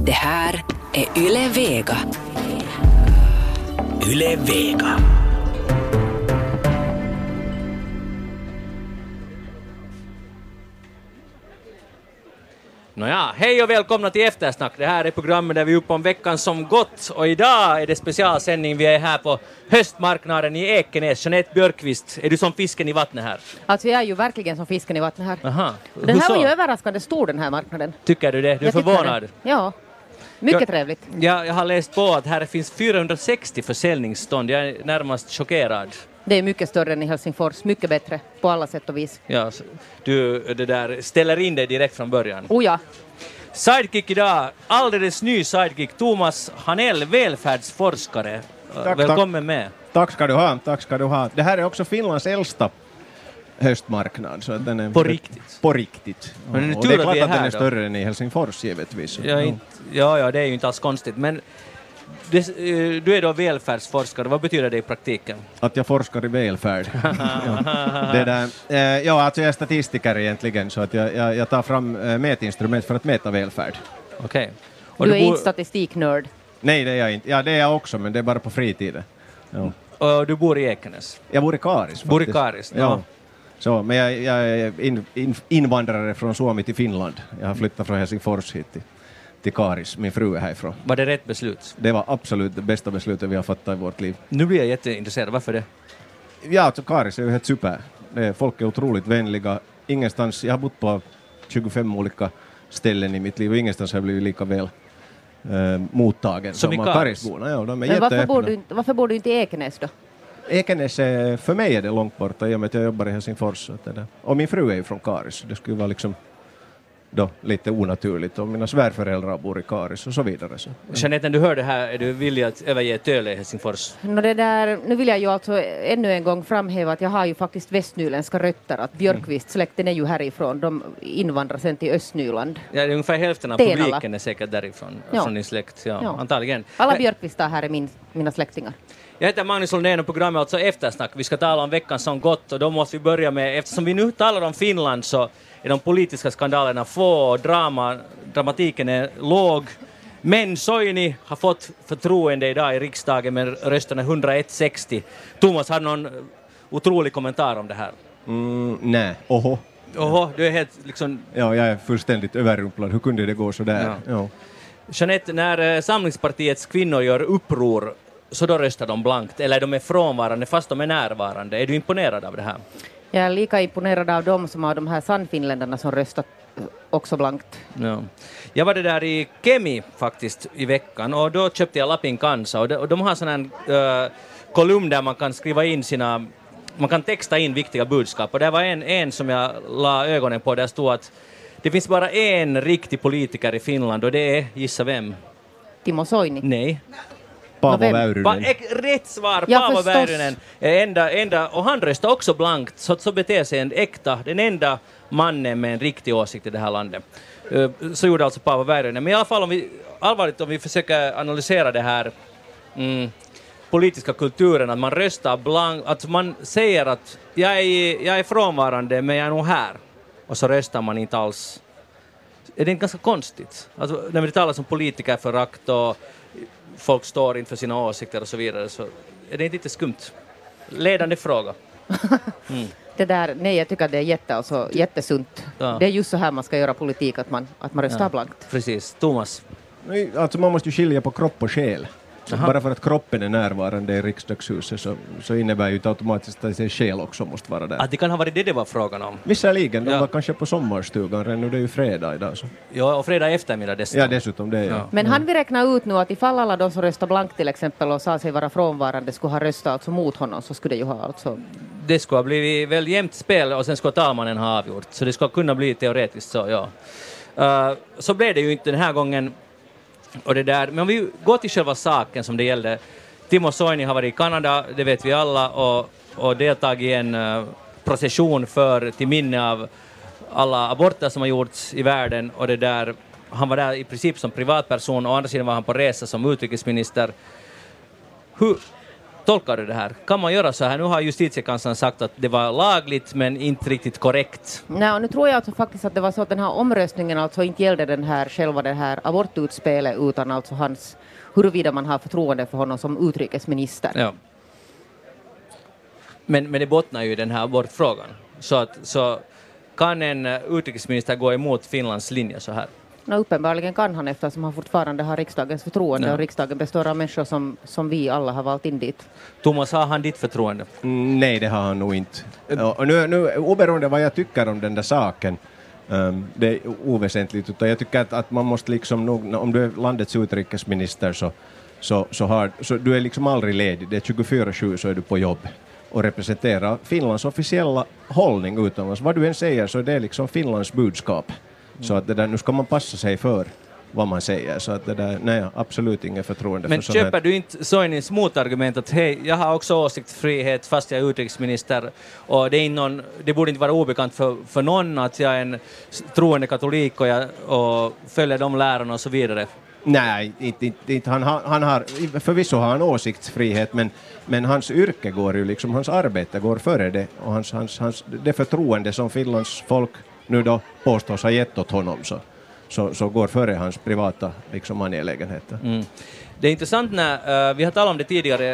Det här är Yle Vega. Yle Vega. Nåja, hej och välkomna till Eftersnack. Det här är programmet där vi är uppe om veckan som gått. Och idag är det specialsändning. Vi är här på höstmarknaden i Ekenäs. Jeanette Björkqvist, är du som fisken i vattnet här? Alltså jag är ju verkligen som fisken i vattnet här. Aha. Den här var ju överraskande stor, den här marknaden. Tycker du det? Du är förvånad? Ja, mycket trevligt. Jag har läst på att här finns 460 försäljningsstånd. Jag är närmast chockerad. Det är mycket större än i Helsingfors, mycket bättre på alla sätt och vis. Ja, du det där ställer in dig direkt från början. Oh ja. Sidekick idag, alldeles ny sidekick, Thomas Hanell, välfärdsforskare. Välkommen med. Tack ska du ha. Det här är också Finlands äldsta höstmarknad. Så att den är På riktigt? På riktigt. Men det är och tur det är att klart vi är att den här är då. större än i Helsingfors givetvis. Ja, det är ju inte alls konstigt. Men du är då välfärdsforskare. Vad betyder det i praktiken? Att jag forskar i välfärd. Alltså jag är statistiker egentligen, så att jag tar fram mätinstrument för att mäta välfärd. Okej. Du är inte statistiknörd. Nej, det är jag inte. Ja, det är jag också, men det är bara på fritiden. Ja. Och du bor i Ekenäs? Jag bor i Karis. Bor i Karis? Ja. Så, men jag är invandrare från Suomi till Finland. Jag har flyttat från Helsingfors hit till Karis. Min fru är härifrån. Var det rätt beslut? Det var absolut det bästa beslutet vi har fattat i vårt liv. Nu blir jag jätteintresserad. Varför det? Ja, alltså Karis är ju helt super. Folk är otroligt vänliga. Ingenstans, jag har bott på 25 olika ställen i mitt liv och ingenstans har jag blivit lika väl mottagen som i Karisborna. Ja, de är Men varför bor du inte i Ekenäs då? Ekenäs, för mig är det långt borta i och med att jag jobbar i Helsingfors. Och min fru är ju från Karis. Det skulle vara liksom då lite onaturligt. Och mina svärföräldrar bor i Karis och så vidare. Så. Jeanette, när du hör det här, är du villig att överge Töle i Helsingfors? Nu vill jag ju alltså ännu en gång framhäva att jag har ju faktiskt västnyländska rötter. Att Björkqvist-släkten är ju härifrån. De invandrar sen till Östnyland. Ja, det är ungefär hälften av Tenala. publiken är säkert därifrån, från din släkt. Ja. Antagligen. Alla Björkqvistar här är mina släktingar. Jag heter Magnus Lundén och programmet alltså Eftersnack. Vi ska tala om veckan som gått och då måste vi börja med, eftersom vi nu talar om Finland så är de politiska skandalerna få och dramatiken är låg. Men Soini har fått förtroende idag i riksdagen med rösterna 101-60. Thomas, har någon otrolig kommentar om det här? Nej, oho, du är helt liksom... Ja, jag är fullständigt överrumplad. Hur kunde det gå så där? Ja. Jeanette, när Samlingspartiets kvinnor gör uppror så då röstar de blankt, eller de är frånvarande fast de är närvarande. Är du imponerad av det här? Jag är lika imponerad av dem som av de här sannfinländarna som röstat också blankt. Ja. Jag var det där i Kemi faktiskt i veckan och då köpte jag Lapin Kansa och de har sån här kolumn där man kan skriva in man kan texta in viktiga budskap och det var en som jag la ögonen på, där stod att det finns bara en riktig politiker i Finland och det är, gissa vem? Timo Soini. Nej. Paavo Väyrynen. Rätt svar, Ja, Paavo förstås. Väyrynen. Enda, och han röstar också blankt, så beter sig den enda mannen med en riktig åsikt i det här landet. Så gjorde alltså Paavo Väyrynen. Men i alla fall om vi försöker analysera det här politiska kulturen, att man röstar blankt, att man säger att jag är frånvarande men jag är nog här. Och så röstar man inte alls. Är det inte ganska konstigt? Alltså, när vi talar som politikerförakt och folk står inför sina åsikter och så vidare, så är det inte lite skumt? Ledande fråga. Nej, jag tycker att det är jättesunt. Ja. Det är just så här man ska göra politik, att man röstar blankt. Precis. Thomas? Alltså man måste ju skilja på kropp och själ. Bara för att kroppen är närvarande i riksdagshuset så innebär ju inte automatiskt att det själ också måste vara där. Att det kan ha varit det var frågan om. Visserligen, de var kanske på sommarstugan redan, och det är ju fredag idag. Så. Ja, och fredag eftermiddag dessutom. Ja, dessutom det, ja. Men han vill räkna ut nu att ifall alla de som röstar blankt till exempel och sa sig vara frånvarande skulle ha röstat alltså mot honom, så skulle det ju ha alltså... Det skulle ha blivit väl jämnt spel och sen skulle talmannen ha avgjort. Så det skulle kunna bli teoretiskt så, ja. Så blev det ju inte den här gången. Och det där. Men om vi går till själva saken som det gällde. Timo Soini har varit i Kanada, det vet vi alla, och deltagit i en procession till minne av alla aborter som har gjorts i världen. Och det där, han var där i princip som privatperson och å andra sidan var han på resa som utrikesminister. tolkar du det här? Kan man göra så här? Nu har justitiekanslern sagt att det var lagligt men inte riktigt korrekt. Nej, och nu tror jag alltså faktiskt att det var så att den här omröstningen alltså inte gällde själva det här abortutspelet utan alltså huruvida man har förtroende för honom som utrikesminister. Ja. Men det bottnar ju i den här abortfrågan. Så kan en utrikesminister gå emot Finlands linje så här? Uppenbarligen kan han eftersom han fortfarande har riksdagens förtroende och riksdagen består av människor som vi alla har valt in dit. Thomas, har han ditt förtroende? Nej, det har han nog inte. Och nu oberoende vad jag tycker om den där saken, det är oväsentligt, utan jag tycker att man måste liksom nog, om du är landets utrikesminister så du är liksom aldrig ledig, det är 24/7 så är du på jobb och representerar Finlands officiella hållning utomlands. Vad du än säger så det är liksom Finlands budskap. Så att det där, nu ska man passa sig för vad man säger. Så att det där, nej, absolut inget förtroende. Men för köper du inte Soinins motargument att hej, jag har också åsiktsfrihet fast jag är utrikesminister och det borde inte vara obekant för någon att jag är en troende katolik och följer de lärarna och så vidare? Nej, inte. Han har, förvisso har han åsiktsfrihet, men hans yrke går ju liksom, hans arbete går före det och hans det förtroende som Finlands folk nu då påstås ha gett åt honom så går före hans privata liksom angelägenheter. Det är intressant när vi har talat om det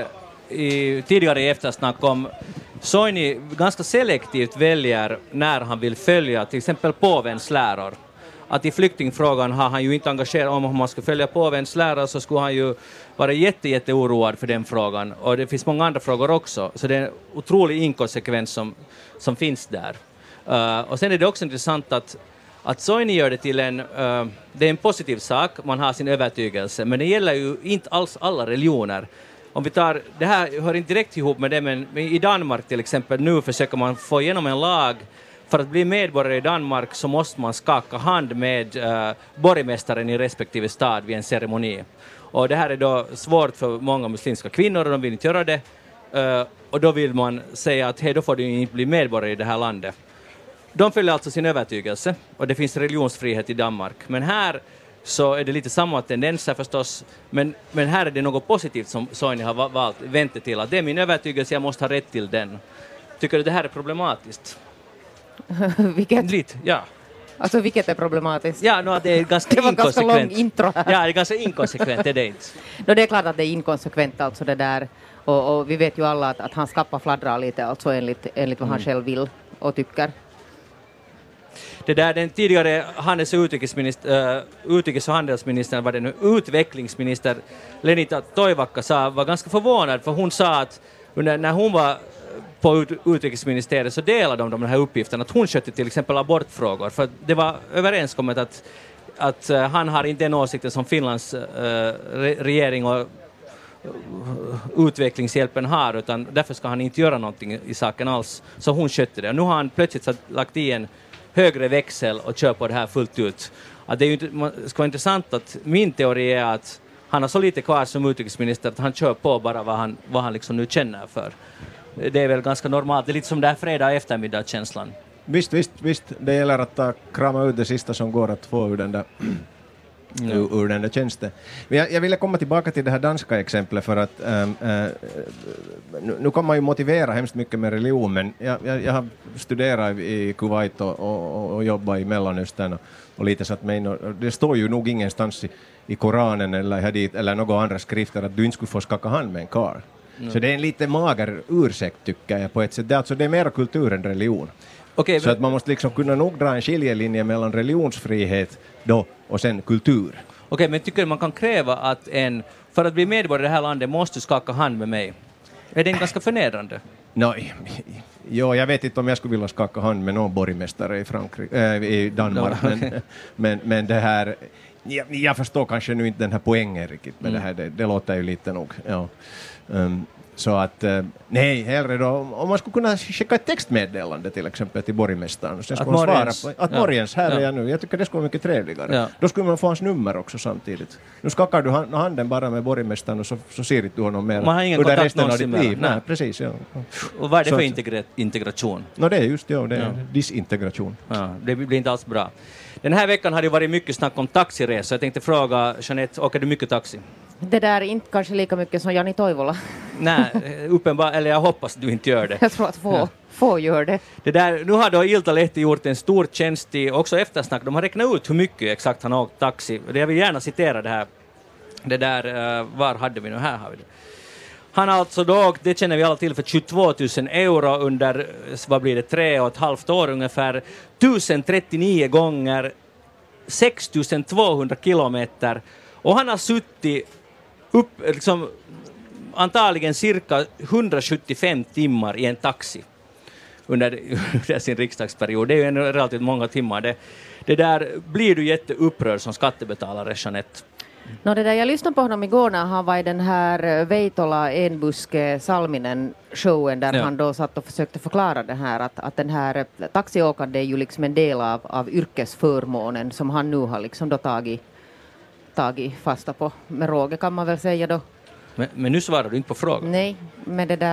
tidigare i eftersnack om Soini ganska selektivt väljer när han vill följa till exempel påvens läror. Att i flyktingfrågan har han ju inte engagerat om man ska följa påvens läror så skulle han ju vara jätteoroad för den frågan. Och det finns många andra frågor också. Så det är en otrolig inkonsekvens som finns där. Och sen är det också intressant att Soini gör det till det är en positiv sak, man har sin övertygelse, men det gäller ju inte alls alla religioner. Om vi tar, det här hör inte direkt ihop med det, men i Danmark till exempel, nu försöker man få igenom en lag för att bli medborgare i Danmark så måste man skaka hand med borgmästaren i respektive stad vid en ceremoni. Och det här är då svårt för många muslimska kvinnor och de vill inte göra det. Och då vill man säga att hej, då får du inte bli medborgare i det här landet. De följer alltså sin övertygelse och det finns religionsfrihet i Danmark. Men här så är det lite samma tendenser förstås. Men här är det något positivt som Soini har valt vänta till. Att det är min övertygelse, jag måste ha rätt till den. Tycker du det här är problematiskt? Vilket? Lite, ja. Alltså vilket är problematiskt? Ja, det är ganska det var inkonsekvent. Ganska lång intro här. Ja, det är ganska inkonsekvent, är det inte? Det är klart att det är inkonsekvent alltså det där. Och vi vet ju alla att hans kappa fladdrar lite alltså enligt vad han själv vill och tycker. Det där den tidigare utrikes- och handelsministern, var det nu utvecklingsminister Lenita Toivakka sa, var ganska förvånad för hon sa att när hon var på utrikesministeriet så delade de här uppgifterna att hon skötte till exempel abortfrågor för det var överenskommet att han har inte den åsikten som Finlands regering och utvecklingshjälpen har utan därför ska han inte göra någonting i saken alls, så hon skötte det och nu har han plötsligt lagt i en högre växel och kör på det här fullt ut. Att det är ju inte, ska vara intressant att min teori är att han har så lite kvar som utrikesminister att han kör på bara vad han liksom nu känner för. Det är väl ganska normalt. Det är lite som det här fredag eftermiddag-känslan. Visst. Det gäller att krama ut det sista som går att få ur den där tjänsten. Men jag ville komma tillbaka till det här danska exemplet för att nu kan man ju motivera hemskt mycket med religion, men jag har studerat i Kuwait och jobbat i Mellanöstern och lite satt mig in, det står ju nog ingenstans i Koranen eller hadith eller några andra skrifter att du inte skulle få skaka hand med en karl. Så det är en lite mager ursäkt tycker jag på ett sätt. Det är mer kultur än religion. Okay, så att man måste liksom kunna nog dra en skiljelinje mellan religionsfrihet då och sen kultur. Okej, men tycker du man kan kräva att för att bli medborgare i det här landet måste skaka hand med mig? Är det ganska förnedrande? Jag vet inte om jag skulle vilja skaka hand med någon borgmästare i Danmark. Men det här... Jag förstår kanske nu inte den här poängen riktigt med det här. Det låter ju lite nog. Ja. Så att, nej, hellre då, om man skulle kunna skicka ett textmeddelande till exempel till borgmästaren och sen skulle man svara på att morgens, här är jag nu. Jag tycker det skulle vara mycket trevligare. Ja. Då skulle man få hans nummer också samtidigt. Nu skakar du handen bara med borgmästaren och så ser du honom mer. Man har ingen kontakt någonsin med honom. Nej, precis, ja. Och vad är det för integration? Det är just det är disintegration. Ja, det blir inte alls bra. Den här veckan har det varit mycket snack om taxiresor. Jag tänkte fråga Jeanette, åker du mycket taxi? Det där är inte kanske lika mycket som Jani Toivola. Nej, uppenbart, eller jag hoppas du inte gör det. Jag tror att få gör det. Det där, nu har då Iltalehti gjort en stor tjänst i också eftersnack. De har räknat ut hur mycket exakt han har åkt taxi. Jag vill gärna citera det här. Det där, var hade vi nu? Här har vi det. Han har alltså då, det känner vi alla till, för 22 000 euro under, vad blir det, 3,5 år ungefär. 1039 gånger 6 200 kilometer. Och han har suttit upp, liksom, antagligen cirka 175 timmar i en taxi under sin riksdagsperiod. Det är ju en relativt många timmar. Det där blir du jätteupprörd som skattebetalare, Jeanette. No, det där, jag lyssnade på honom igår när han var i den här Veitola Enbuske Salminen showen där han då satt och försökte förklara det här att den här taxiåkande är ju liksom en del av yrkesförmånen som han nu har liksom då tagit fasta på med råge, kan man väl säga då. Men nu svarar du inte på frågan. Nej, men det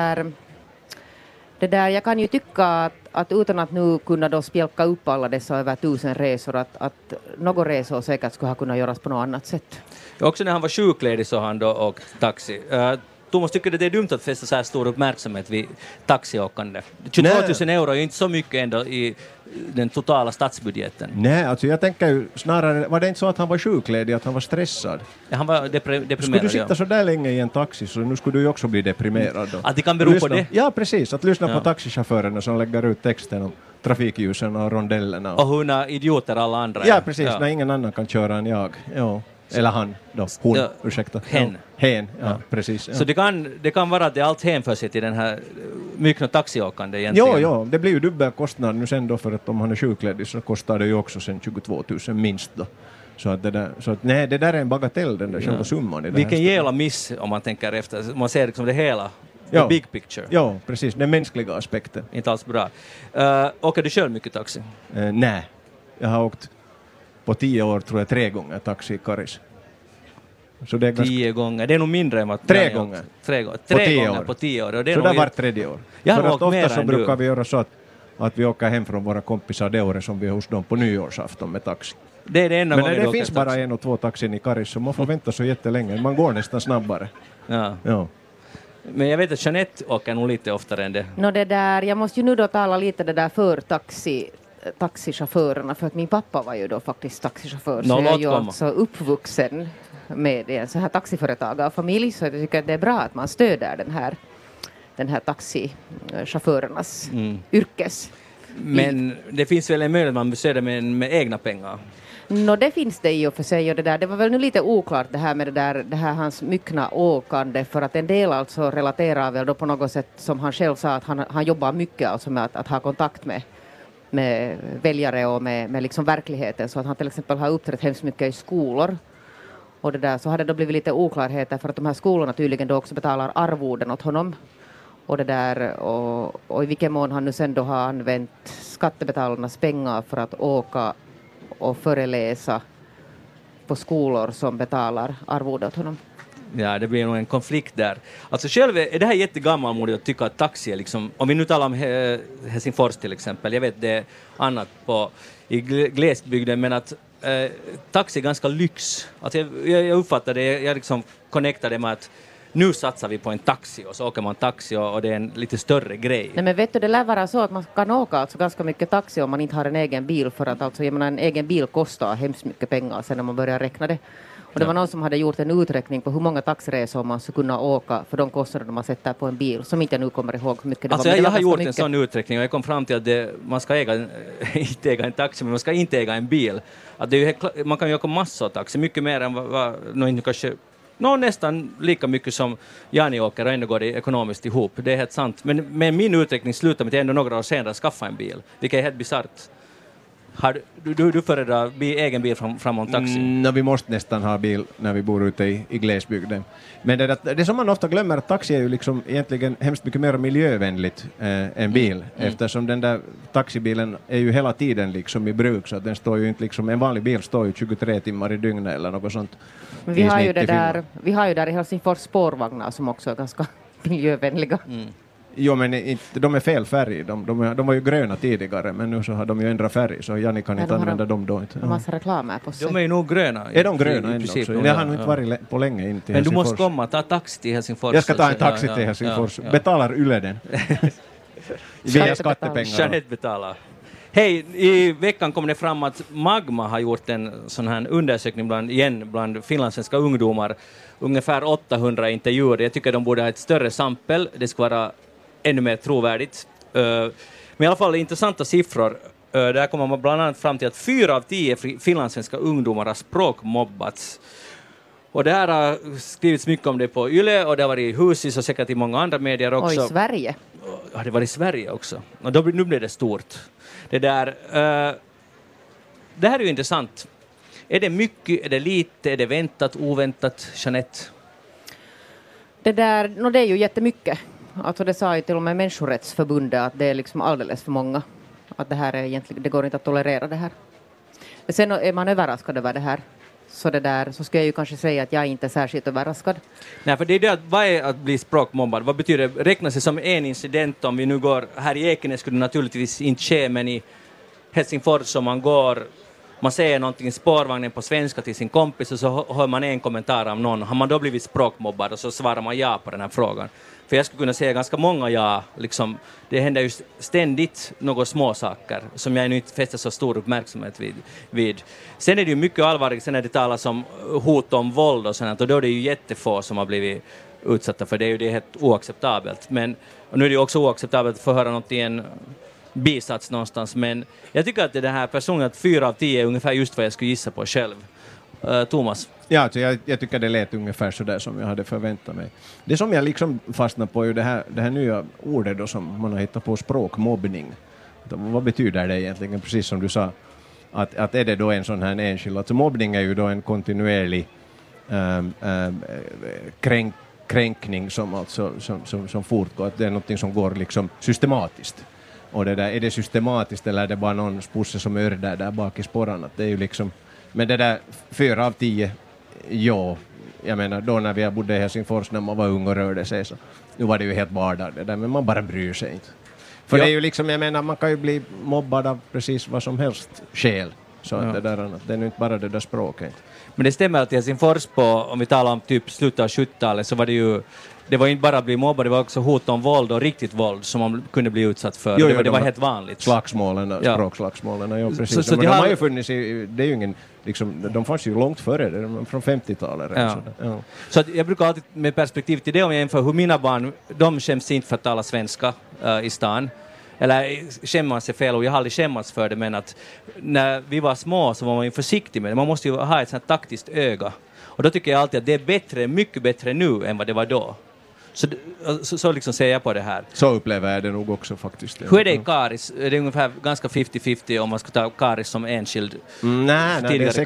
där jag kan ju tycka att utan att nu kunna då spjälka upp alla dessa över 1000 resor att några resor säkert skulle ha kunnat göras på något annat sätt. Också när han var sjukledig så har han då åkt taxi. Thomas, tycker det är dumt att fästa så här stor uppmärksamhet vid taxiåkande? 22 000 euro är ju inte så mycket ändå i den totala statsbudgeten. Nej, alltså jag tänker ju snarare, var det inte så att han var sjukledig, att han var stressad? Ja, han var deprimerad. Skulle du sitta så där länge i en taxi så nu skulle du ju också bli deprimerad då. Att det kan bero på det? Ja, precis. Att lyssna på taxichaufförerna som lägger ut texten om trafikljusen och rondellerna. Och hur idioter alla andra är. Ja, precis. När ingen annan kan köra än jag. Ja. Eller han då. Hon, ursäkta. Hen. Hen, ja, precis. Ja. Så det kan vara att det allt hänför sig till den här mycket taxiåkande egentligen. Ja, det blir ju dubbel kostnad nu sen då, för att om han är sjukledig så kostar det ju också sen 22 000 minst då. Så att nej, det där är en bagatell, den där själva summan. I vilken jävla miss om man tänker efter, man ser liksom det hela, the big picture. Ja, precis, den mänskliga aspekten. Inte alls bra. Åker du själv mycket taxi? Nej, jag har åkt på 10 år tror jag 3 gånger taxi i Karis. Så det är 10 gånger, det är nog mindre än vad... 3 gånger. 3 gånger på 10 år. Och det är så nog där var 3:e år. Jag har för att åkt mer ofta så än brukar du. vi göra så att vi åker hem från våra kompisar det året som vi är hos dem på nyårsafton med taxi. Det är det enda gången det finns bara 1 och 2 taxin i Karis så man får vänta så jättelänge. Man går nästan snabbare. Ja. Men jag vet att Jeanette åker nog lite oftare än det. Det där, jag måste ju nu då tala lite det där för taxichaufförerna, för att min pappa var ju då faktiskt taxichaufför, så jag är ju alltså uppvuxen med en så här taxiföretagarfamilj, så jag tycker att det är bra att man stöder den här taxichaufförernas yrkes. Men det finns väl en möjlighet att man stöder med egna pengar? Det finns det i och för sig, och det var väl nu lite oklart det här med det här hans myckna åkande, för att en del alltså relaterar väl då på något sätt, som han själv sa, att han jobbar mycket alltså med att ha kontakt med väljare och med liksom verkligheten, så att han till exempel har uppträtt hemskt mycket i skolor, och det där, så hade det blivit lite oklarheter för att de här skolorna tydligen då också betalar arvoden åt honom, och det där, och i vilken mån han nu sen då har använt skattebetalarnas pengar för att åka och föreläsa på skolor som betalar arvode åt honom. Ja, det blir nog en konflikt där. Alltså själv är det här jättegammalmodigt att tycka att taxi är liksom, om vi nu talar om Helsingfors till exempel, jag vet det är annat i glesbygden, men att taxi är ganska lyx. Alltså jag uppfattar det, jag liksom connectar det med att nu satsar vi på en taxi och så åker man taxi och det är en lite större grej. Nej, men vet du, det lär vara så att man kan åka alltså ganska mycket taxi om man inte har en egen bil, för att alltså, jag menar, en egen bil kostar hemskt mycket pengar sen när man börjar räkna det. Och det var någon som hade gjort en uträkning på hur många taxiresor man skulle kunna åka för de kostnader man sätter på en bil, som inte jag nu kommer ihåg hur mycket det alltså var. Jag har gjort en sån uträkning och jag kom fram till att man ska inte äga en taxi, men man ska inte äga en bil. Att det är ju, man kan ju åka massor av taxi, mycket mer än kanske nästan lika mycket som Jani åker, och ändå går det ekonomiskt ihop. Det är helt sant. Men min uträkning slutar med att jag ändå några år senare skaffa en bil, vilket är helt bisarrt. Du föredrar egen bil framåt taxi? Vi måste nästan ha bil när vi bor ute i glesbygden. Men det som man ofta glömmer, att taxi är ju liksom egentligen hemskt mycket mer miljövänligt än bil, eftersom den där taxibilen är ju hela tiden liksom i bruk, så att den står ju inte liksom, en vanlig bil står ju 23 timmar i dygnet eller något sånt. Men vi har ju där i Helsingfors spårvagnar som också är ganska miljövänliga. Jo, men inte, de är fel färg. De var ju gröna tidigare, men nu så har de ju ändrat färg, så Janni kan inte använda dem då inte. De har massa reklamer på sig. De är ju nog gröna. Är de gröna ändå? Princip, Jag har nog inte varit på länge in till men du Helsingfors. måste komma, ta taxi till Helsingfors. Jag ska ta en taxi till Helsingfors. Betalar Yle den. Via skattepengar. Jeanette betalar. Hej, i veckan kom det fram att Magma har gjort en sån här undersökning bland finlandssvenska ungdomar. Ungefär 800 intervjuer. Jag tycker de borde ha ett större sampel. Det ska vara ännu mer trovärdigt. Men i alla fall intressanta siffror. Där kommer man bland annat fram till att 4 av 10 finlandssvenska ungdomar har språkmobbats. Och det här har skrivits mycket om det på Yle, och det har varit i Husis och säkert i många andra medier också. Och i Sverige. Ja, det var i Sverige också. Och nu blir det stort. Det här är ju intressant. Är det mycket, är det lite, är det väntat, oväntat, Jeanette? Det är ju jättemycket. Alltså det sa ju till och med Människorättsförbundet att det är liksom alldeles för många. Att det här är egentligen, det går inte att tolerera det här. Men sen är man överraskad över det här. Så ska jag ju kanske säga att jag inte är särskilt överraskad. Nej, för det är det att vad är att bli språkmobbad? Vad betyder det? Räknas det som en incident? Om vi nu går här i Ekenäs skulle det naturligtvis inte ske, men i Helsingfors om man säger någonting i spårvagnen på svenska till sin kompis och så hör man en kommentar av någon. Har man då blivit språkmobbad och så svarar man ja på den här frågan. För jag skulle kunna säga ganska många ja. Liksom, det händer ju ständigt några små saker som jag nu inte fäster så stor uppmärksamhet vid. Sen är det ju mycket allvarligt sen när det talas om hot om våld och sånt. Och då är det ju jättefå som har blivit utsatta för det. Är ju det helt oacceptabelt. Och nu är det ju också oacceptabelt att få höra något i en bisats någonstans. Men jag tycker att det här personen att 4 av 10 är ungefär just vad jag skulle gissa på själv. Thomas? Ja, alltså jag tycker det lät ungefär så där som jag hade förväntat mig. Det som jag liksom fastnar på är ju det här nya ordet då som man har hittat på, språkmobbning. Vad betyder det egentligen? Precis som du sa, att är det då en sån här enskild, alltså mobbning är ju då en kontinuerlig kränkning som alltså som fortgår, att det är något som går liksom systematiskt. Och det där, är det systematiskt eller är det bara någon spusse som ördar där bak i spårarna? Det är ju liksom, men det där 4 av 10, ja, jag menar då när vi bodde i Helsingfors när man var ung och rörde sig så nu var det ju helt vardag det där, men man bara bryr sig inte. För det är ju liksom, jag menar man kan ju bli mobbad av precis vad som helst skäl. Så att det där annat, det är ju inte bara det där språket. Men det stämmer att i Helsingfors på, om vi talar om typ slutet av 70-talet så var det var inte bara att bli mobbad, det var också hot om våld och riktigt våld som man kunde bli utsatt för. Det var helt vanligt. Slagsmålen, språkslagsmålen, ja precis. Så de har ju funnits det är ju ingen, liksom, de fanns ju långt före det, från 50-talet. Ja. Så att jag brukar alltid med perspektiv till det om jag jämför hur mina barn, de skäms inte för att tala svenska i stan. Eller skämmas är fel och jag har aldrig skämmas för det, men att när vi var små så var man ju försiktig med det. Man måste ju ha ett sånt här taktiskt öga. Och då tycker jag alltid att det är bättre, mycket bättre nu än vad det var då. Så liksom ser jag på det här. Så upplever jag det nog också faktiskt. Hur är det i Karis? Är det ungefär ganska 50-50 om man ska ta Karis som enskild? Nej, det är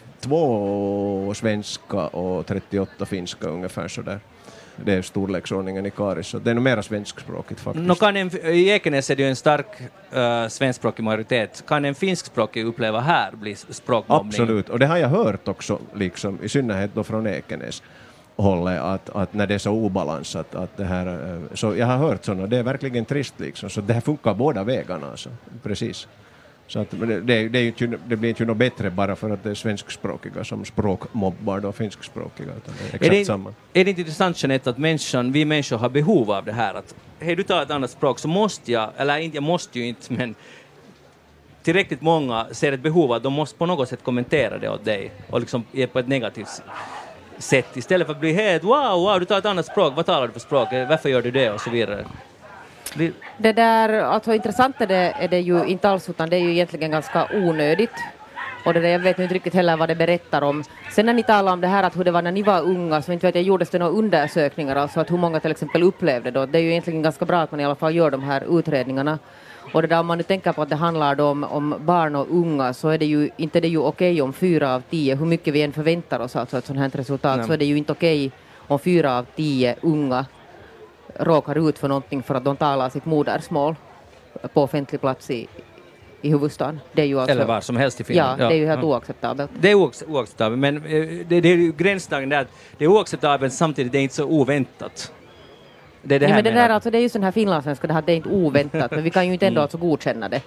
62 svenska och 38 finska ungefär sådär. Det är storleksordningen i Karis, så det är nog mera svenskspråkigt faktiskt. I Ekenäs är det ju en stark svenskspråkig majoritet. Kan en finskspråkig uppleva här bli språkmobbning? Absolut, och det har jag hört också, liksom, i synnerhet då från Ekenäs hållet, att när det är så obalans att det här, så jag har hört sådana, det är verkligen trist liksom, så det här funkar båda vägarna alltså, precis. Så att det blir inte något bättre bara för att det är svenskspråkiga som språkmobbar och finskspråkiga, utan det är exakt samma. Är det inte intressant, Jeanette, att vi människor har behov av det här? Att hej, du tar ett annat språk så måste jag måste ju inte, men tillräckligt många ser ett behov att de måste på något sätt kommentera det åt dig och liksom ge på ett negativt sätt istället för att bli helt wow, du tar ett annat språk, vad talar du för språk, varför gör du det och så vidare. Det där, alltså intressant är det ju inte alls, utan det är ju egentligen ganska onödigt. Och det där, jag vet inte riktigt heller vad det berättar om. Sen när ni talar om det här att hur det var när ni var unga, så inte vet jag, gjordes det några undersökningar, alltså att hur många till exempel upplevde då. Det är ju egentligen ganska bra att man i alla fall gör de här utredningarna. Och det där, om man nu tänker på att det handlar då om barn och unga, så är det ju inte okej om 4 av 10, hur mycket vi än förväntar oss alltså ett sådant här resultat, så är det ju inte okej om 4 av 10 unga råkar ut för någonting för att de talar sitt modersmål på offentlig plats i huvudstaden. Det är ju alltså, eller var som helst i Finland. Ja, det är ju helt oacceptabelt. Det är oacceptabelt, men det är ju gränsdagen där att det är oacceptabelt samtidigt det är inte så oväntat. Det är det Ja, här men det menar. där alltså, det är ju sån här finlandssvenska, det här det är inte oväntat, men vi kan ju inte ändå alltså godkänna det.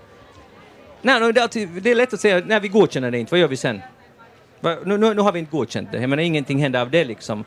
Nej, det är lätt att säga, när vi godkänner det inte, vad gör vi sen? Nu har vi inte godkänt det. Jag menar, ingenting händer av det liksom.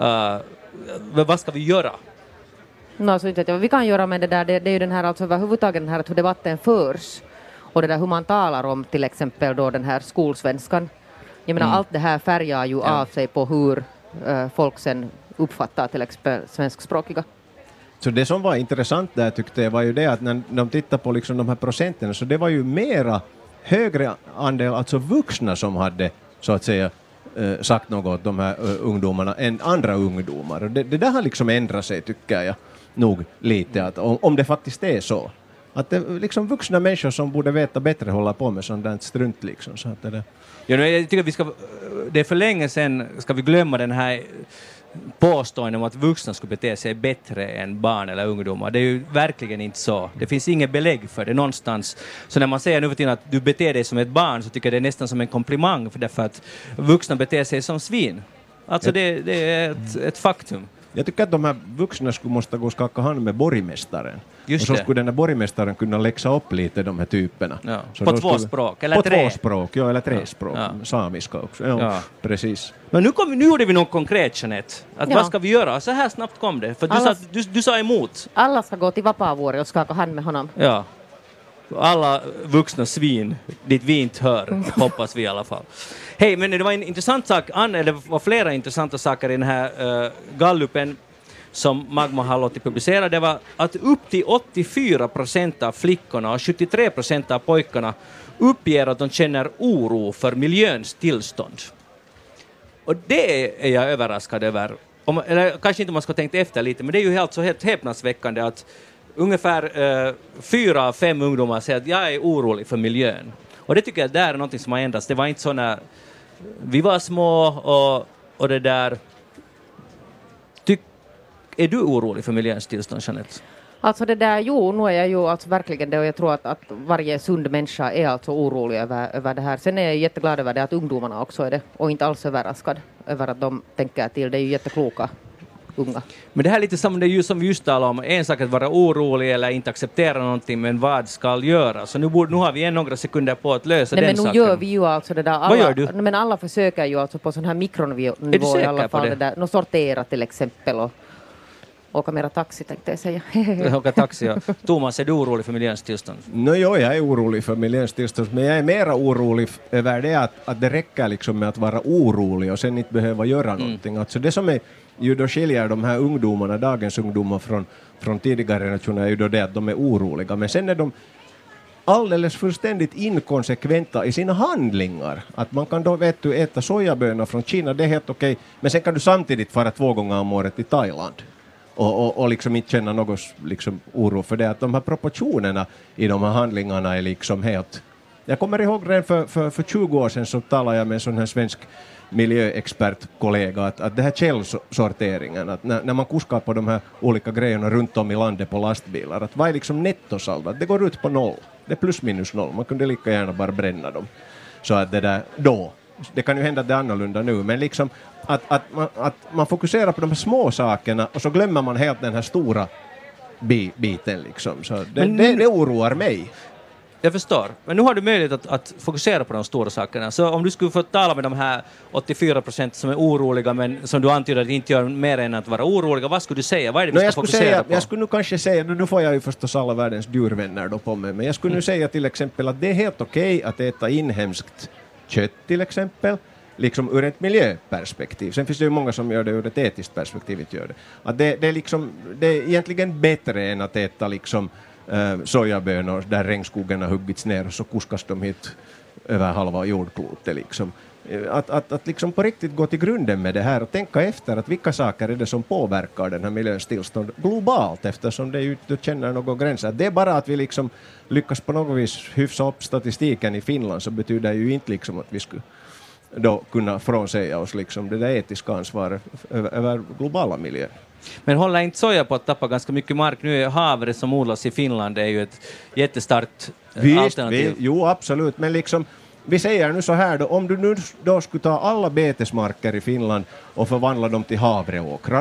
Vad ska vi göra? Så inte vet jag vad vi kan göra med det där, det är ju den här alltså överhuvudtaget den här att hur debatten förs och det där hur man talar om till exempel då den här skolsvenskan. Jag menar allt det här färgar ju av sig på hur folk sen uppfattar till exempel svenskspråkiga. Så det som var intressant där tyckte jag var ju det att när de tittar på liksom de här procenten så det var ju mera högre andel alltså vuxna som hade så att säga sagt något åt de här ungdomarna än andra ungdomar. Och det där har liksom ändrat sig tycker jag nog lite att om det faktiskt är så. Att det liksom vuxna människor som borde veta bättre hålla på med sånt där strunt liksom. Så att det Jag tycker det är för länge sedan ska vi glömma den här påstående om att vuxna skulle bete sig bättre än barn eller ungdomar. Det är ju verkligen inte så. Det finns inget belägg för det någonstans. Så när man säger nu för tiden att du beter dig som ett barn så tycker jag det är nästan som en komplimang för därför att vuxna beter sig som svin. Alltså det är ett faktum. Jag tycker att de här vuxna skulle måste gå och skaka hand med borgmästaren. Just och så det. skulle den här borgmästaren kunna läxa upp lite de här typerna. Ja. Så På då 2 skulle- språk, eller på 3. 2 språk, ja, eller 3 språk. Ja. Samiska också. Ja, Ja. precis. Men nu gjorde vi något konkret, Jeanette. Att Ja. vad ska vi göra? Så här snabbt kom det. För du sa emot. Alla ska gå till Vapaavuori och skaka hand med honom. Ja. Alla vuxna svin dit vi inte hör, hoppas vi i alla fall. Hej, men det var en intressant sak, eller det var flera intressanta saker i den här gallupen som Magma har låtit publicera. Det var att upp till 84% av flickorna och 73% av pojkarna uppger att de känner oro för miljöns tillstånd. Och det är jag överraskad över. Eller kanske inte om man ska tänka efter lite, men det är ju helt häpnadsväckande att ungefär 4 av 5 ungdomar säger att jag är orolig för miljön. Och det tycker jag där är något som har ändrats. Det var inte så när vi var små och det där. Är du orolig för miljöns tillstånd, Jeanette? Alltså det där, nu är jag ju alltså verkligen det och jag tror att varje sund människa är alltså orolig över det här. Sen är jag jätteglad över det att ungdomarna också är det och inte alls överraskad över att de tänker till. Det är ju jättekloka unga. Men det här är lite som det ju som vi just talade om. En sak att vara orolig eller inte acceptera någonting, men vad ska göras? Så nu har vi några sekunder på att lösa den Men saken. nu gör vi ju alltså det där. Vad gör du? Men alla försöker ju alltså på sån här mikronivå Är du säker i alla på fall. det? Det där. Sortera till exempel och åka mera taxi tänkte jag säga. Åka taxi, ja. Thomas, är du orolig för miljöns tillstånd? Jag är orolig för miljöns tillstånd, men jag är mera orolig över det att det räcker liksom med att vara orolig och sen inte behöva göra någonting. Alltså det som är ju då skiljer de här ungdomarna, dagens ungdomar från tidigare generationer är ju då det att de är oroliga, men sen är de alldeles fullständigt inkonsekventa i sina handlingar. Att man kan då äta sojabönor från Kina, det är helt okej, men sen kan du samtidigt fara 2 gånger om året till Thailand. Och liksom inte känna någon liksom oro för det. Att de här proportionerna i de här handlingarna är liksom helt... Jag kommer ihåg redan för 20 år sedan så talade jag med en sån här svensk miljöexpertkollega att det här källsorteringen, att när man kuskar på de här olika grejerna runt om i landet på lastbilar, att vad är liksom nettosaldo? Att det går ut på 0. Det är plus minus 0. Man kunde lika gärna bara bränna dem. Så att det där då... Det kan ju hända att det är annorlunda nu, men liksom att man fokuserar på de här små sakerna och så glömmer man helt den här stora biten liksom. Så det oroar mig. Jag förstår. Men nu har du möjlighet att fokusera på de stora sakerna. Så om du skulle få tala med de här 84% som är oroliga, men som du antyder att inte gör mer än att vara oroliga, vad skulle du säga? Vad är det vi ska fokusera på? Jag skulle nu kanske säga, nu får jag ju förstås alla världens djurvänner då på mig, men jag skulle nu säga till exempel att det är helt okej att äta inhemskt kött till exempel, liksom ur ett miljöperspektiv. Sen finns det ju många som gör det ur ett etiskt perspektiv, inte gör det. Att det är liksom, det är egentligen bättre än att äta liksom sojabönor där regnskogen har huggits ner och så kuskas de hit över halva jordklotet liksom. Att liksom på riktigt gå till grunden med det här och tänka efter att vilka saker är det som påverkar den här miljöns tillstånd globalt, eftersom det ju inte känner någon gränser. Det är bara att vi liksom lyckas på något vis hyfsa upp statistiken i Finland, så betyder ju inte liksom att vi skulle då kunna frånsäga oss liksom det där etiska ansvaret över globala miljön. Men håller inte soja på att tappa ganska mycket mark? Nu är havre som odlas i Finland är ju ett jättestarkt alternativ. Jo, absolut, men liksom vi säger nu så här då, om du nu då skulle ta alla betesmarker i Finland och förvandla dem till havreåkrar,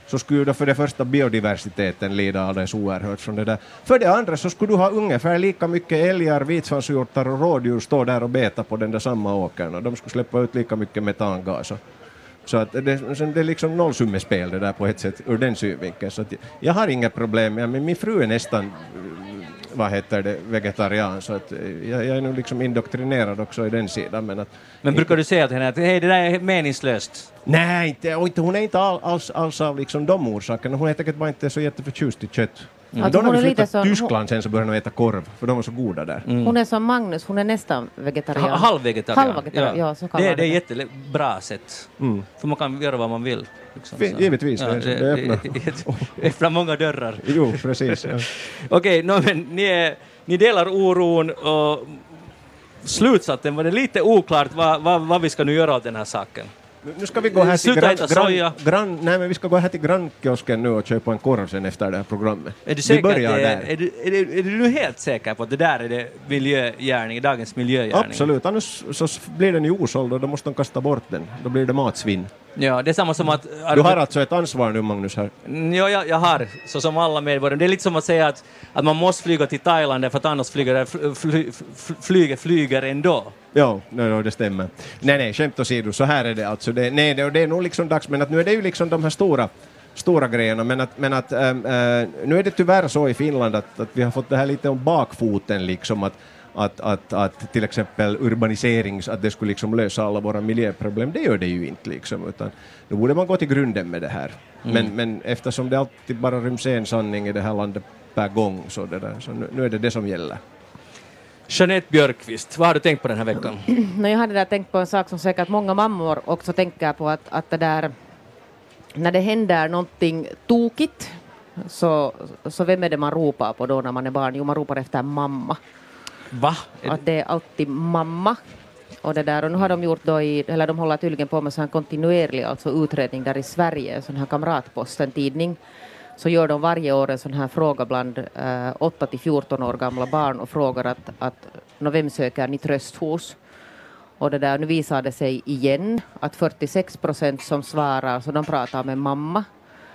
så skulle då för det första biodiversiteten lida alldeles oerhört från det där. För det andra så skulle du ha ungefär lika mycket älgar, vitsvanshjortar och rådjur stå där och beta på den där samma åkern, och de skulle släppa ut lika mycket metangas. Så att det är liksom nollsummespel det där på ett sätt ur den synvinkeln. Så att jag har inga problem, men min fru är nästan vegetarian, så att jag är nog liksom indoktrinerad också i den sidan. Men brukar du säga till henne att hej, det där är meningslöst? Nej, inte, hon är inte alls av liksom de orsakerna. Hon är säkert bara inte så jätteförtjust i kött. Då när vi flyttade till Tyskland sen så började hon äta korv, för de var så goda där. Hon är som Magnus, hon är nästan vegetarian. Halvvegetarian. Ja, så kan det är ett jättebra sätt. För man kan göra vad man vill. Liksom, givetvis, det öppnar många dörrar. Jo, precis. Ja. Okej, men ni delar oron, och slutsatsen var det lite oklart vad vi ska nu göra av den här saken. Nu ska vi gå här till vi ska gå här till grannkiosken nu och köpa en korv sen efter det här programmet. Är du säker är du nu helt säker på att det där är det miljögärning, dagens miljögärning? Absolut, annars så blir den ju osåld och då måste de kasta bort den. Då blir det matsvinn. Ja, det är samma som att... Du har alltså ett ansvar nu, Magnus, här. Ja, jag har, så som alla medborgare. Det är lite som att säga att man måste flyga till Thailand för att annars flyger ändå. Ja, det stämmer. Nej, skämt åsido, så här är det alltså. Det är nog liksom dags, men att nu är det ju liksom de här stora grejerna, men att nu är det tyvärr så i Finland att vi har fått det här lite om bakfoten liksom, att till exempel urbanisering, att det skulle liksom lösa alla våra miljöproblem. Det gör det ju inte liksom, utan då borde man gå till grunden med det här. Men eftersom det alltid bara ryms en sanning i det här landet per gång, så nu är det som gäller. Jeanette Björkqvist, vad har du tänkt på den här veckan? Jag hade tänkt på en sak som säkert många mammor också tänker på, att det där, när det händer någonting tokigt, så vem är det man ropar på då när man är barn? Jo, man ropar efter mamma. Va? Att det är alltid mamma. Och det där, och nu har de gjort då de håller tydligen på med en kontinuerlig utredning där i Sverige, en sån här Kamratposten-tidning. Så gör de varje år en sån här fråga bland 8-14 år gamla barn och frågar att vem söker ni tröst hos? Och det där, nu visar det sig igen att 46% som svarar, så de pratar med mamma.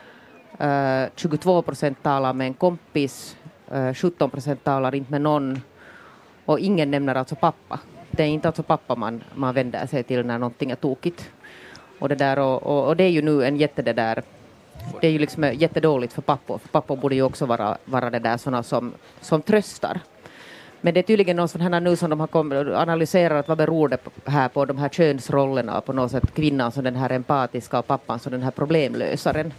22% talar med en kompis. 17% talar inte med någon. Och ingen nämner alltså pappa. Det är inte alltså pappa man vänder sig till när någonting är tokigt. Och det där, och det är ju nu en det är ju liksom jättedåligt för pappor. För pappor borde ju också vara det där såna som tröstar. Men det är tydligen någon sån här nu som de har analyserat, vad beror det här på de här könsrollerna, på något sätt kvinnan som den här empatiska och pappan som den här problemlösaren.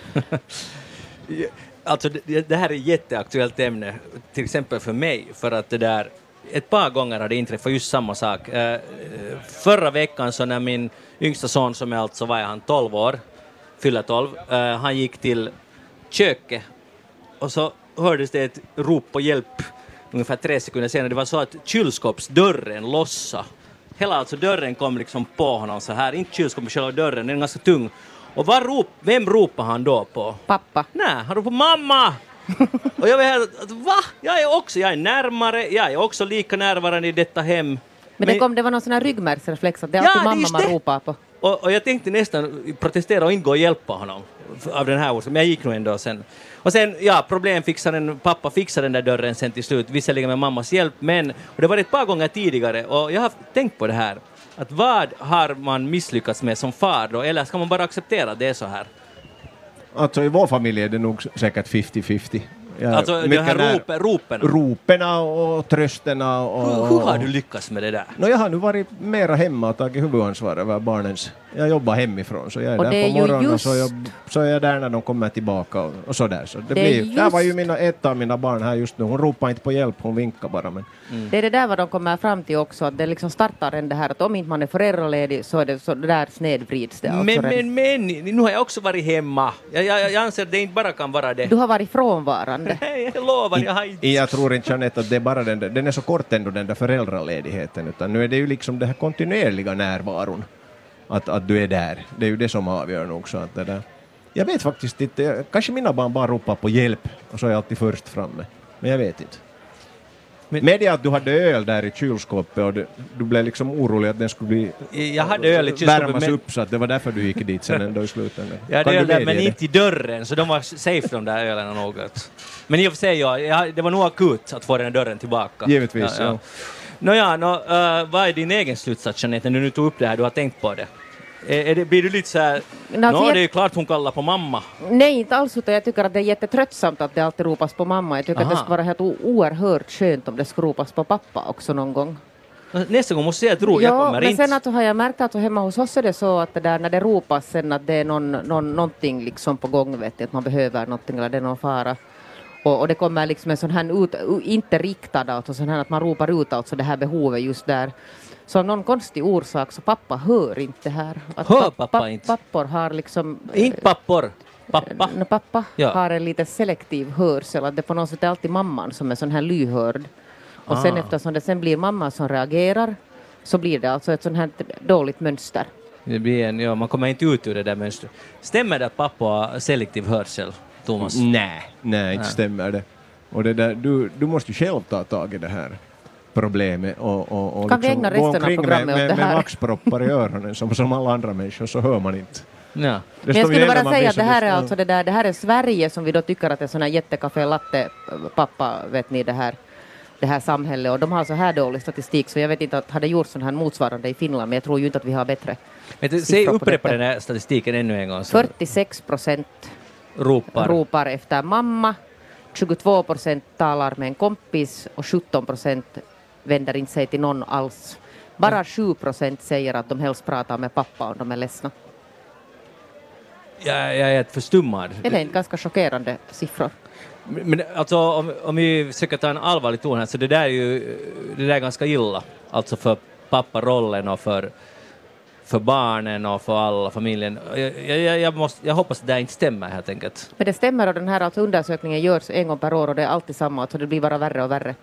Alltså det här är ett jätteaktuellt ämne, till exempel för mig, för att det där ett par gånger har det inträffat just samma sak. Förra veckan så när min yngsta son, som är alltså var han 12 år, fyller 12, han gick till köket och så hördes det ett rop på hjälp ungefär 3 sekunder senare. Det var så att kylskåpsdörren lossade. Hela alltså dörren kom liksom på honom så här, inte kylskåpet, själva dörren, den är ganska tung. Och vem ropar han då på? Pappa. Nej, han ropar mamma! Och jag var helt, va? Jag är närmare, jag är också lika närvarande i detta hem. Men det var någon sån här ryggmärgsreflex att det är alltid mamma man ropar på. Och jag tänkte nästan protestera och inte gå och hjälpa honom av den här orsaken, men jag gick nog ändå sen. Och sen, pappa fixade den där dörren sen till slut, visserligen med mammas hjälp, och det var ett par gånger tidigare, och jag har tänkt på det här, att vad har man misslyckats med som far då, eller ska man bara acceptera att det är så här? Alltså i vår familj är det nog säkert 50-50. Alltså de här roperna och trösterna. Hur har du lyckats med det där? Jag har nu varit mera hemma och tagit huvudansvar över barnens. Jag jobbar hemifrån, så jag är och där på morgonen och så är jag där när de kommer tillbaka och sådär. Så där var ju ett av mina barn här just nu. Hon ropar inte på hjälp, hon vinkar bara. Men. Det är det där vad de kommer fram till också, att det liksom startar det här att om inte man är föräldraledig så är det så där snedvrids det. Alltså men nu har jag också varit hemma. Jag anser att det inte bara kan vara det. Du har varit frånvarande. Nej, jag lovar, jag har inte. Jag tror inte, Jeanette, att det är bara den är så kort ändå, den där föräldraledigheten, utan nu är det ju liksom den här kontinuerliga närvaron. Att du är där. Det är ju det som avgör nog. Så att det där. Jag vet faktiskt inte. Kanske mina barn bara ropar på hjälp och så är jag alltid först framme. Men jag vet inte. Med det att du hade öl där i kylskåpet och du blev liksom orolig att den skulle bli Jag hade öl i kylskåpet, värmas upp, så att det var därför du gick dit sen ändå i slutändan. Jag hade öl där, men inte i dörren, så de var safe de där ölen och något. Men i och för sig, det var nog akut att få den dörren tillbaka. Givetvis, ja. Vad är din egen slutsats, Jeanette, när du nu tog upp det här, du har tänkt på det? Blir du lite så här, det är ju klart hon kallar på mamma. Nej, inte alls, utan jag tycker att det är jättetröttsamt att det alltid ropas på mamma. Jag tycker att det skulle vara helt oerhört skönt om det skulle ropas på pappa också någon gång. Nästa gång måste jag tro, jag kommer men inte. sen att har jag märkt att hemma hos oss är det så att det där, när det ropas sen att det är någonting liksom på gång, vet jag, att man behöver någonting eller det är någon fara. Och det kommer liksom en sån här inte riktad alltså sån här att man ropar ut alltså det här behovet just där. Så av någon konstig orsak så pappa hör inte det här. Att hör pappa inte? Pappor har liksom... Inte pappor. Pappa? Pappa har en lite selektiv hörsel. Att det på något sätt är alltid mamman som är sån här lyhörd. Och sen eftersom det sen blir mamma som reagerar så blir det alltså ett sån här dåligt mönster. Det blir man kommer inte ut ur det där mönstret. Stämmer det att pappa har selektiv hörsel, Thomas? Nej, inte stämmer det. Och det där, du måste ju själv ta tag i det här problemet och kan liksom vi ägna resten av programmet åt det här? Med vaxproppar i öronen som alla andra människor, så hör man inte. Ja. Men jag skulle bara säga att det här är alltså det här är Sverige som vi då tycker att det är sån här jättekafé latte pappa, vet ni, det här samhället, och de har så här dålig statistik så jag vet inte att hade gjort sån här motsvarande i Finland, men jag tror ju inte att vi har bättre. Men säg upprepa den här statistiken ännu en gång. 46% ropar efter mamma, 22% talar med en kompis och 17% vänder inte sig till någon alls. Bara 7% säger att de helst pratar med pappa om de är ledsna. Jag är förstummad. Är det inte ganska chockerande siffror? Men alltså om vi försöker ta en allvarlig ton här, så det där är ganska illa. Alltså för papparollen och för barnen och för alla familjen. Jag hoppas att det inte stämmer helt enkelt. Men det stämmer, och den här alltså undersökningen görs en gång per år och det är alltid samma, så det blir bara värre och värre.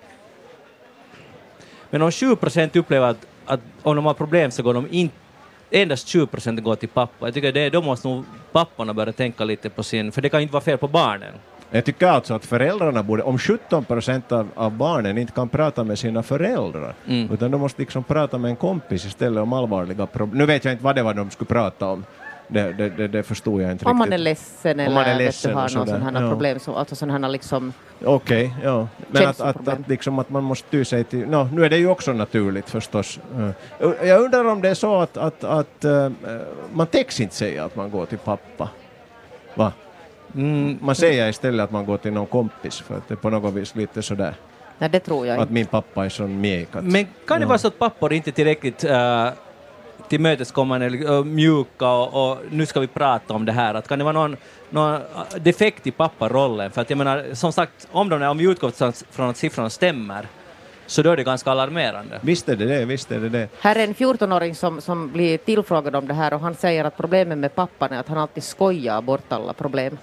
Men om 7% upplever att om de har problem så går de inte, endast 20% går till pappa. Jag tycker då måste nog papporna börja tänka lite på sin, för det kan inte vara fel på barnen. Jag tycker alltså att föräldrarna borde, om 17% av barnen inte kan prata med sina föräldrar, utan de måste liksom prata med en kompis istället om allvarliga problem. Nu vet jag inte vad det var de skulle prata om. Det förstod jag inte riktigt. Om man är ledsen eller ledsen har någon sån här problem, alltså sån här liksom... Okej, ja. Men att liksom att man måste ty sig till... nu är det ju också naturligt förstås. Jag undrar om det är så att man täcks inte säga att man går till pappa. Va? Man säger istället att man går till någon kompis, för att det är på något vis lite sådär. Nej, det tror jag inte. Att min pappa är sån mjäk. Men kan det vara så att pappor inte är tillräckligt tillmöteskommande eller mjuka och nu ska vi prata om det här? Att kan det vara någon defekt i papparollen? För att jag menar, som sagt, om vi utgår från att siffrorna stämmer, så då är det ganska alarmerande. Visst är det det. Här är en 14-åring som blir tillfrågad om det här, och han säger att problemet med pappan är att han alltid skojar bort alla problem.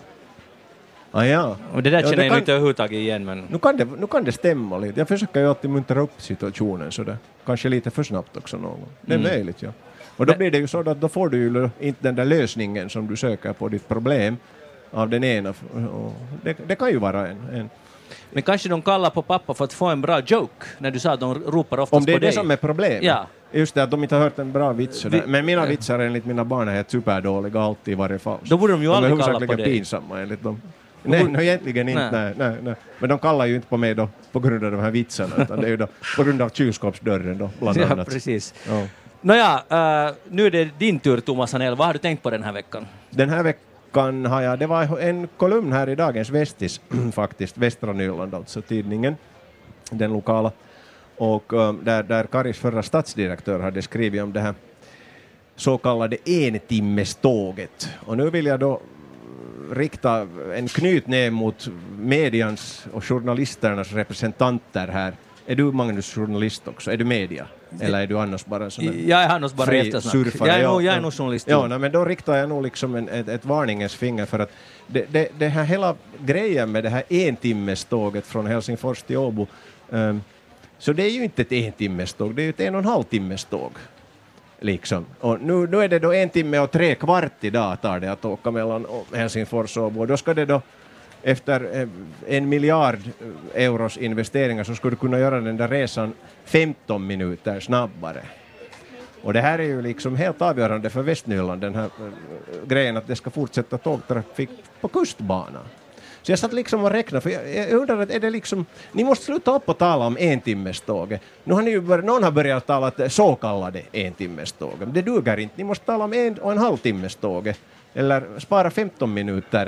Ja. Och det där känner jag inte överhuvudtaget igen. Men... Nu kan det stämma lite. Jag försöker ju alltid muntra upp situationen sådär. Kanske lite för snabbt också någon gång. Det är möjligt, ja. Och då blir det ju så att då får du ju inte den där lösningen som du söker på ditt problem av den ena. Det kan ju vara en... Men kanske de kallar på pappa för att få en bra joke, när du sa att de ropar oftast på dig. Om det är det som är problemet. Ja. Just det, att de inte har hört en bra vits. Men mina vitsar enligt mina barn är superdåliga alltid i varje fall. Då borde de ju aldrig kalla på dig. De är huvudsakligen pinsamma enligt dem. Nej, egentligen inte. Nej. Men de kallar ju inte på mig då på grund av de här vitsarna, utan det är ju då på grund av kylskåpsdörren då, bland annat. Ja, precis. Ja. Nåja, nu är det din tur, Thomas Hanell. Vad har du tänkt på den här veckan? Den här veckan har jag, det var en kolumn här i dagens Vestis faktiskt, Västra Nyland, alltså tidningen, den lokala, och där Karis förra stadsdirektör hade skrivit om det här så kallade entimmeståget. Och nu vill jag då rikta en knytnäve mot medians och journalisternas representanter här. Är du, Magnus, journalist också? Är du media? Eller är du annars bara sån här... Jag är annars bara eftersnack. Jag är nog journalist. Ja, men då riktar jag nog liksom ett varningens finger för att det här hela grejen med det här entimmeståget från Helsingfors till Åbo, så det är ju inte ett entimmeståg, det är ju ett 1,5 timmeståg. Liksom. Och nu är det då 1 timme och 3 kvart idag tar det att åka mellan Helsingfors och Åbo. Då ska det då efter 1 miljard euros investeringar så skulle du kunna göra den där resan 15 minuter snabbare. Och det här är ju liksom helt avgörande för Västnyland, den här grejen att det ska fortsätta tågtrafik på kustbanan. Så jag satt liksom och räknade, för jag undrar att är det liksom, ni måste sluta upp och tala om entimmeståget. Nu har ni ju någon har börjat tala att så kallade entimmeståget. Det duger inte, ni måste tala om 1,5 timmeståget. Eller spara 15 minuter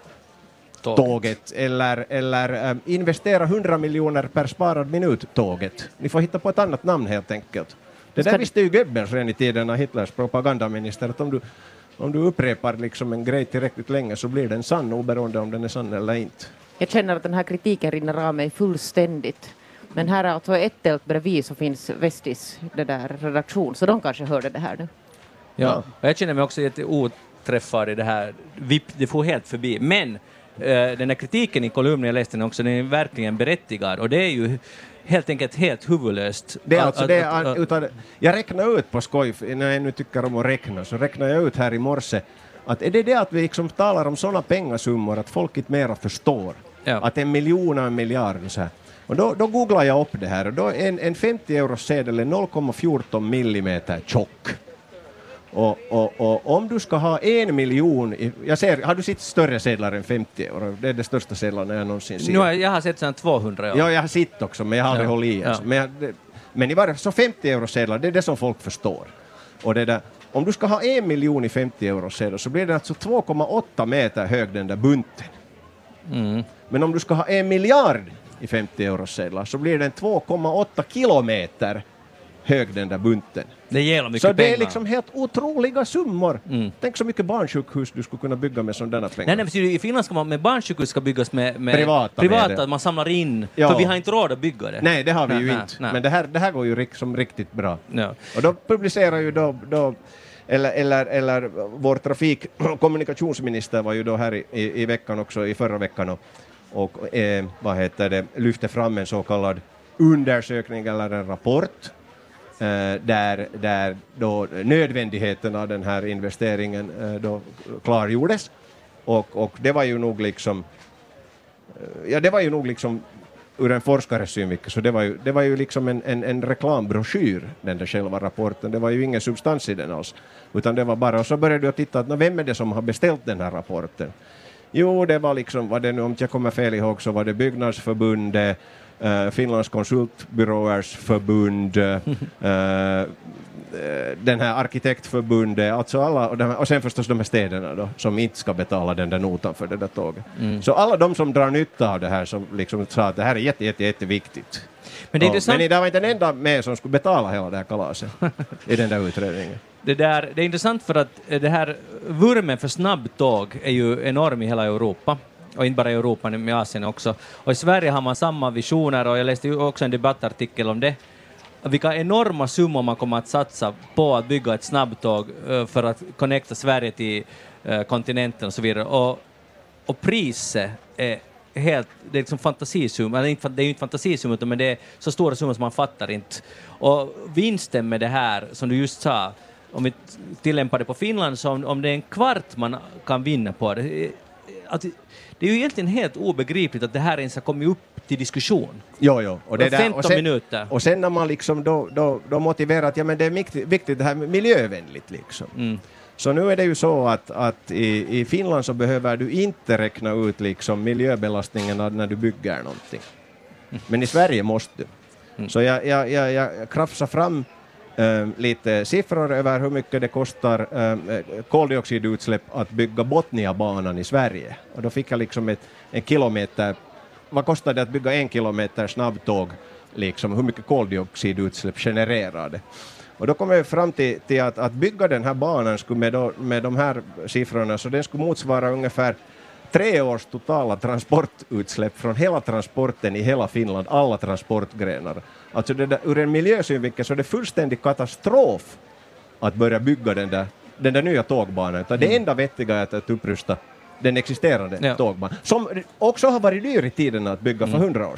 tåget. Eller investera 100 miljoner per sparad minut tåget. Ni får hitta på ett annat namn helt enkelt. Det där visste ju Goebbels redan i tiden när Hitlers propagandaminister, att om du upprepar liksom en grej tillräckligt länge så blir den sann, oberoende om den är sann eller inte. Jag känner att den här kritiken rinner av mig fullständigt. Men här är alltså ett tält bredvid så finns Vestis det där redaktion, så de kanske hörde det här nu. Ja. Jag känner mig också otreffad i det här. Det får helt förbi. Men den här kritiken i kolumnen jag läste den också, den är verkligen berättigad. Och det är ju helt enkelt helt huvudlöst. Det är alltså jag räknar ut på skoj, när jag nu tycker om att räkna, så räknar jag ut här i morse att är det att vi liksom talar om sådana pengasummor att folk inte mera förstår. Ja. Att 1 miljon och 1 miljard och så här. Och då googlar jag upp det här och då en 50 euro sedel är 0,14 millimeter tjock. Och om du ska ha 1 miljon, jag ser, har du sett större sedlar än 50 euro? Det är det största sedlarna jag någonsin ser. Jag har sett sådana 200 euro. Ja, jag har sett också, men jag har aldrig hållit i. Ja. Men i varje så 50 euro sedlar, det är det som folk förstår. Och det där, om du ska ha 1 miljon i 50 euro sedlar så blir det alltså 2,8 meter hög den där bunten. Mm. Men om du ska ha 1 miljard i 50 euro sedlar så blir den 2,8 kilometer hög den där bunten. Det ger mycket så det pengar. Är liksom helt otroliga summor. Mm. Tänk så mycket barnsjukhus du skulle kunna bygga med sådana pengar. Nej, i Finland ska man med barnsjukhus ska byggas med privata man samlar in. Ja. För vi har inte råd att bygga det. Nej, det har vi ju inte. Nej. Men det här går ju liksom riktigt bra. Ja. Och då publicerar ju eller vår trafik- och kommunikationsminister var ju då här i veckan också, i förra veckan och lyfte fram en så kallad undersökning eller en rapport där då nödvändigheten av den här investeringen då klargjordes och det var ju nog liksom ur en forskares synvinkel så det var ju liksom en reklambroschyr, den där själva rapporten. Det var ju ingen substans i den alls, utan det var bara, och så började jag titta att vem är det som har beställt den här rapporten. Jo, det var liksom, vad det nu, om jag kommer fel ihåg så var det Byggnadsförbundet, Finlands konsultbyråers förbund, den här arkitektförbundet, alltså alla, och sen förstås de här städerna då, som inte ska betala den där notan för det där tåget. Mm. Så alla de som drar nytta av det här, som liksom sa att det här är jätteviktigt. Men det var inte en enda med som skulle betala hela det här kalaset i den där utredningen. Det är intressant för att det här vurmen för snabbtåg är ju enorm i hela Europa. Och inte bara i Europa, men i Asien också. Och i Sverige har man samma visioner, och jag läste ju också en debattartikel om det. Vilka enorma summor man kommer att satsa på att bygga ett snabbtåg för att connecta Sverige till kontinenten och så vidare. Och priset är helt, det är liksom fantasisummor, eller det är ju inte fantasisummor, men det är så stora summor som man fattar inte. Och vinsten med det här, som du just sa, om vi tillämpar det på Finland, så om det är en kvart man kan vinna på det, det är ju egentligen helt obegripligt att det här ens har kommit upp till diskussion. Jo. Och det 15 minuter. Och sen när man liksom då motiverar att men det är viktigt det här miljövänligt liksom. Mm. Så nu är det ju så att i Finland så behöver du inte räkna ut liksom miljöbelastningen när du bygger någonting. Mm. Men i Sverige måste du. Mm. Så jag krafsar fram lite siffror över hur mycket det kostar koldioxidutsläpp att bygga Botniabanan i Sverige. Och då fick jag liksom en kilometer, vad kostar det att bygga 1 kilometer snabbtåg, liksom hur mycket koldioxidutsläpp genererar det. Och då kom jag fram till att bygga den här banan skulle med de här siffrorna, så den skulle motsvara ungefär 3 års totala transportutsläpp från hela transporten i hela Finland, alla transportgrenar. Alltså ur en miljösynvinkel så är det fullständig katastrof att börja bygga den där nya tågbanan. Utan det enda vettiga är att upprusta den existerande tågbanan, som också har varit dyr i tiden att bygga för 100 år sedan.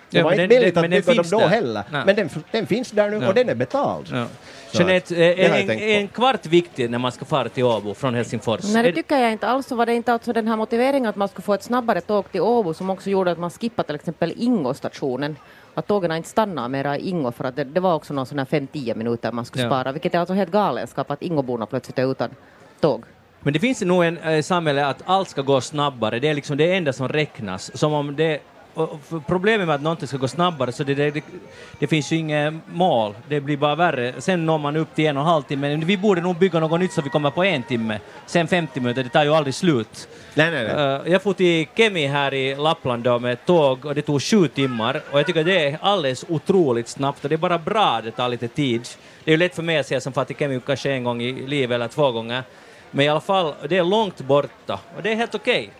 Det var men inte billigt att men den bygga dem finns då där. heller. Nej. Men den finns där nu och den är betald. Ja. Så Jeanette, det har jag tänkt på. en kvart viktig när man ska fara till Åbo från Helsingfors. Nej, det tycker jag inte alls. Så var det inte alltså den här motiveringen att man skulle få ett snabbare tåg till Åbo som också gjorde att man skippade till exempel Ingo-stationen. Att tågen inte stannade mera i Ingo för att det var också någon sån här 5-10 minuter man skulle spara. Vilket är alltså helt galenskap att Ingoborna plötsligt är utan tåg. Men det finns nog en samhälle att allt ska gå snabbare. Det är liksom det enda som räknas. Som om det, problemet med att någonting ska gå snabbare så det finns ju inget mål. Det blir bara värre. Sen når man upp till 1,5 timme. Men vi borde nog bygga något nytt så vi kommer på 1 timme. Sen 50 minuter, det tar ju aldrig slut. Nej. Jag får till Kemi här i Lappland då med tåg och det tog 7 timmar. Och jag tycker det är alldeles otroligt snabbt och det är bara bra det tar lite tid. Det är ju lätt för mig att säga som får till Kemi kanske 1 gång i livet eller 2 gånger. Men i alla fall, det är långt borta och det är helt okej.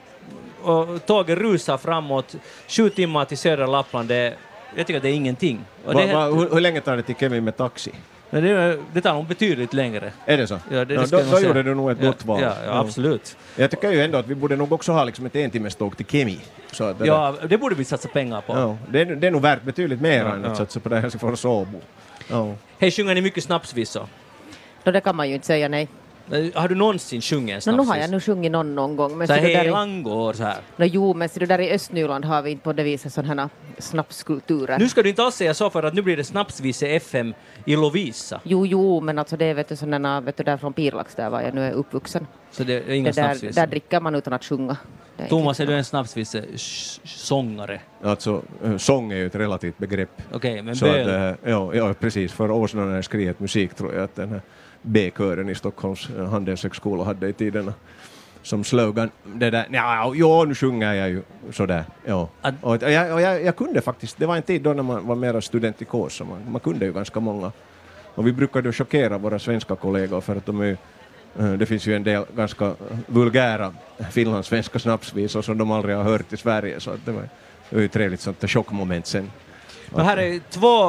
Och tåget rusar framåt 7 timmar till södra Lappland, jag tycker att det är ingenting. Och det är Hur länge tar det till Kemi med taxi? det tar nog betydligt längre. Är det så? Ja, då gjorde du nog ett gott val. Ja, absolut. Jag tycker ju ändå att vi borde nog också ha liksom ett 1 timmes tåg till Kemi. Så att Det borde vi satsa pengar på. Ja, det är nog värt betydligt mer än att satsa på det här för Åbo. Ja. Hej, sjunger ni mycket snapsvisor? Det kan man ju inte säga nej. Har du någonsin sjungit en Nu har snapsvis? jag nu sjungit någon gång. Men Så det där hej, langår så här. Jo, men så det där i Östnyland har vi inte på det viset sådana här snapskulturer. Nu ska du inte alls säga så för att nu blir det snapsvise FM i Lovisa. Jo, men alltså det är vet du, sådana, vet du, där från Pirlax där var jag nu är uppvuxen. Så det är inga Det där snapsvisor. dricker man utan att sjunga. Det är Thomas, är inte- du en snapsvise sångare? Alltså, sång är ju ett relativt begrepp. Okej, men Så bön. ja, precis. För år sedan när jag skrev musik tror jag att den här B-kören i Stockholms handelshögskola hade i tiderna som slogan. Det där, nu sjunger jag ju sådär. Ja. Och jag kunde faktiskt, det var en tid då när man var mer studentikos, så man kunde ju ganska många. Och vi brukade chockera våra svenska kollegor för att det finns ju en del ganska vulgära finlandssvenska snapsvisor som de aldrig har hört i Sverige, så att det var ju trevligt sånt chockmoment sen. Och här är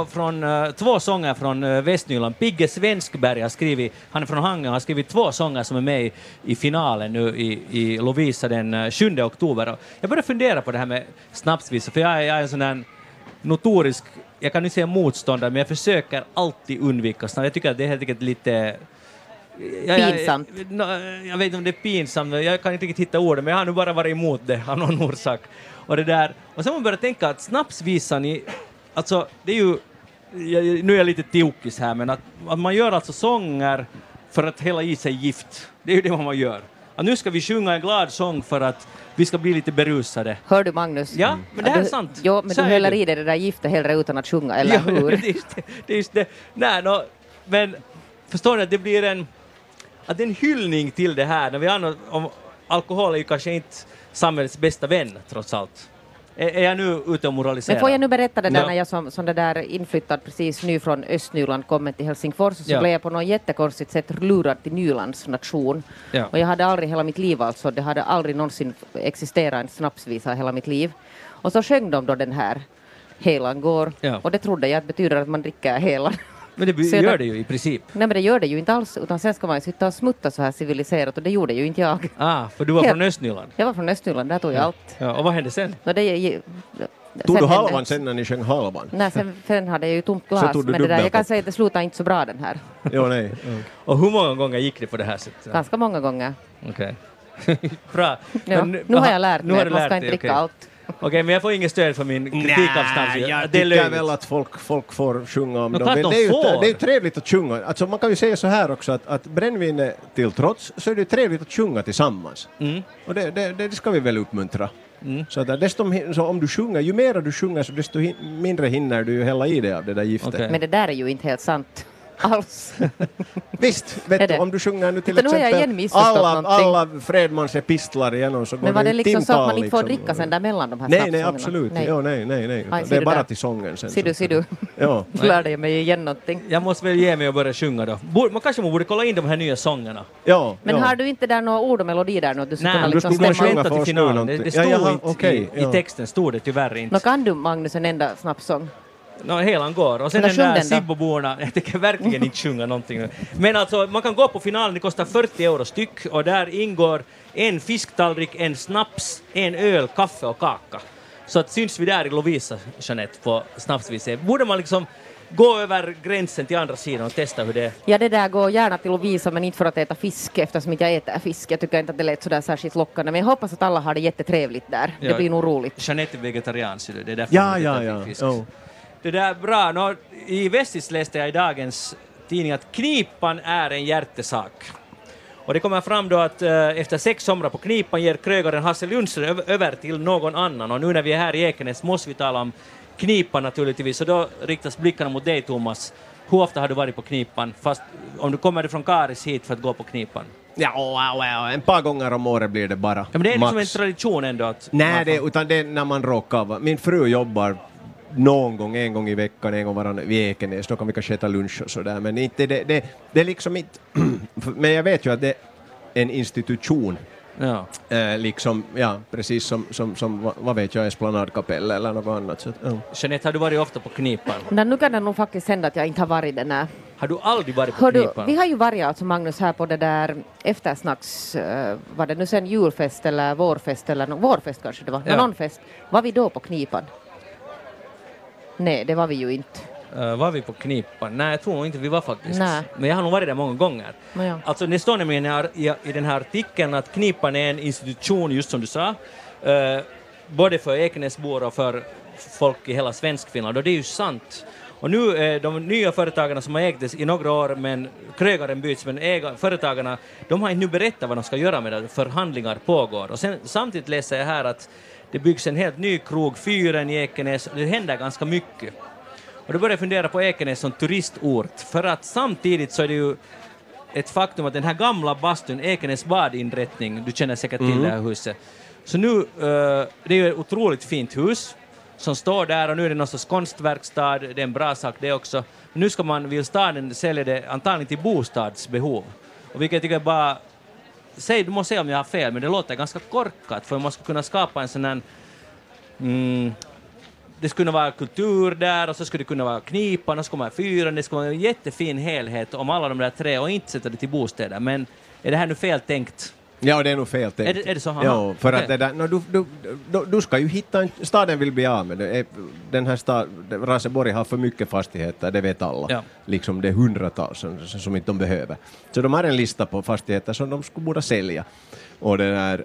två sånger från Västnyland. Pigge Svenskberg har skrivit, han är från Hangö, har skrivit 2 sånger som är med i finalen nu i Lovisa den 7 oktober. Och jag började fundera på det här med snapsvisor, för jag är en sån här notorisk, jag kan inte säga motståndare, men jag försöker alltid undvika snabbt. Jag tycker att det är helt enkelt lite... Pinsamt. Jag vet inte om det är pinsamt, jag kan inte riktigt hitta orden, men jag har nu bara varit emot det av någon orsak. Och det där. Och sen man börjar tänka att snapsvisan alltså det är ju, nu är jag lite tokis här, men att man gör alltså sånger för att hälla i sig gift. Det är ju det man gör. Att nu ska vi sjunga en glad sång för att vi ska bli lite berusade. Hör du Magnus? Ja, men det här är sant. Jo, men Så du är häller det. i dig det där giftet hellre utan att sjunga, eller Ja, hur? det är just det. Nej, men förstår ni att det blir en hyllning till det här. När vi om alkohol är ju kanske inte samhällets bästa vän, trots allt. Är jag nu ute och moraliserar? Men får jag nu berätta det där Ja. när jag som det där inflyttad precis nu från Östnyland kommer till Helsingfors, så Ja. blev jag på något jättekonstigt sätt lurad till Nylands nation. Ja. Och jag hade aldrig hela mitt liv alltså, det hade aldrig någonsin existerat en snapsvisa hela mitt liv. Och så sjöng de då den här Helan går. Ja. Och det trodde jag att betyder att man dricker helan. Men det Sedan- gör det ju i princip. Nej, men det gör det ju inte alls, utan sen ska man ju sitta och smutta så här civiliserat, och det gjorde ju inte jag. För du var Helt- från Östnyland. Jag var från Östnyland, där tog jag allt. Ja, och vad hände sen? Och det, Tog du hände- halvan sen när ni sjöng halvan? Nej, sen hade jag ju tomt glas, tog du men det där, dubbel jag kan på. säga att det slutade inte så bra den här. Jo, nej. Och hur många gånger gick det på det här sättet? Ganska många gånger. Okej. Bra. Ja, Men nu har jag lärt nu mig har att du man lärt ska inte dig, dricka okej. allt. Okej, men jag får ingen stöd för min kritik av snapsvisor. Jag Det är tycker löjligt. väl att folk får sjunga om Men dem. klart Men de det är ju får. det är ju trevligt att sjunga. Alltså man kan ju säga så här också att brännvin till trots så är det trevligt att sjunga tillsammans. Mm. Och det ska vi väl uppmuntra. Så att så om du sjunger, ju mer du sjunger så desto mindre hinner du ju hälla i dig av det där giftet. Okej. Men det där är ju inte helt sant alls. Visst, Är vet du, det? om du sjunger nu till Utan nu har jag igen exempel missförstått någonting. alla Fredmans epistlar igenom så går Men var det liksom så att man timtal inte får liksom. dricka sen där mellan de här Nej, snapssångerna? absolut. Nej. Jo, nej. Aj, Utan ser det är du bara där. till sången sen. Ser du. Ja. Lärde jag mig igen någonting. Jag måste väl ge mig och börja sjunga då. Man kanske borde kolla in de här nya sångerna. Ja, Men ja. har du inte där några ord och melodi där nu? Att du skulle Nej, kunna du liksom skulle kunna stämma sjunga upp? vänta för till oss nu finalen. någonting. Det stod Ja, inte okej, i ja. texten, stod det tyvärr inte. Nå, kan du, Magnus, en enda snapssång? Helan går. Och sen Men den sjung där den då. Sibboborna, jag tänker verkligen inte sjunga någonting. Men alltså, man kan gå på finalen, det kostar 40 euro styck och där ingår en fisktallrik, en snaps, en öl, kaffe och kaka. Så att syns vi där i Lovisa, Jeanette, på snapsviset. Borde man liksom gå över gränsen till andra sidan och testa hur det är? Ja, det där går gärna till Lovisa, men inte för att äta fisk, eftersom inte jag äter fisk. Jag tycker inte att det lät sådär särskilt lockande, men jag hoppas att alla har det jättetrevligt där. Ja, det blir nog roligt. Jeanette är vegetarian, så det är därför Ja. fisk. Oh. Det där är bra. Nå, i Vestis läste jag i dagens tidning att knipan är en hjärtesak. Och det kommer fram då att efter 6 somrar på knipan ger krögaren Hasse Lundström över till någon annan. Och nu när vi är här i Ekenäs måste vi tala om knipan naturligtvis. Så då riktas blickarna mot dig, Thomas. Hur ofta har du varit på knipan? Fast om du kommer från Karis hit för att gå på knipan? Ja, en par gånger om året blir det bara. Ja, men det är liksom max. en tradition ändå att... Nej, utan det är när man råkar. Min fru jobbar en gång i veckan, en gång varannan vid Ekenäs, då kan vi kanske äta lunch och sådär, men inte det är liksom inte men jag vet ju att det är en institution. Ja. Liksom, ja, precis som vad vet jag, Esplanadkapell eller något annat. Så, Jeanette, har du varit ofta på knipan? Men nu kan det nog faktiskt hända att jag inte har varit den här. Har du aldrig varit på Hördu, knipan? vi har ju varit alltså, Magnus, här på det där eftersnacks, var det nu sen julfest eller vårfest eller vårfest kanske det var, Ja. någon fest. Var vi då på knipan? Nej, det var vi ju inte. Var vi på knipan? Nej, jag tror nog inte vi var faktiskt. Nej. Men jag har nog varit där många gånger. Ja. Alltså det står nämligen i den här artikeln att knipan är en institution, just som du sa, både för Ekenäsbor och för folk i hela Svenskfinland, och det är ju sant. Och nu de nya företagarna som har ägts i några år, men krögaren byts, men företagarna, de har inte nu berättat vad de ska göra med det, förhandlingar pågår. Och sen, samtidigt läser jag här att det byggs en helt ny krog, Fyren i Ekenäs, det händer ganska mycket. Och då börjar jag fundera på Ekenäs som turistort, för att samtidigt så är det ju ett faktum att den här gamla bastun, Ekenäs badinrättning, du känner säkert till det här huset. Så nu, det är ju ett otroligt fint hus som står där, och nu är det någon sorts konstverkstad, det är en bra sak det också. Men nu vill staden sälja det antagligen till bostadsbehov. Och vilket jag tycker bara, du måste säga om jag har fel, men det låter ganska korkat, för man ska kunna skapa en sån här det skulle vara kultur där, och så skulle det kunna vara knipan, och så skulle vara Fyren, det skulle vara en jättefin helhet om alla de där tre, och inte sätta det till bostäder. Men är det här nu fel tänkt? Ja, det är nog fel tänkt. Är det så? Ja, för okay. att det där, du ska ju hitta staden vill bli av med det. Den här Raseborg har för mycket fastigheter, det vet alla. Ja. Liksom det är hundratals som inte de behöver. Så de har en lista på fastigheter som de skulle borde sälja. Och det där,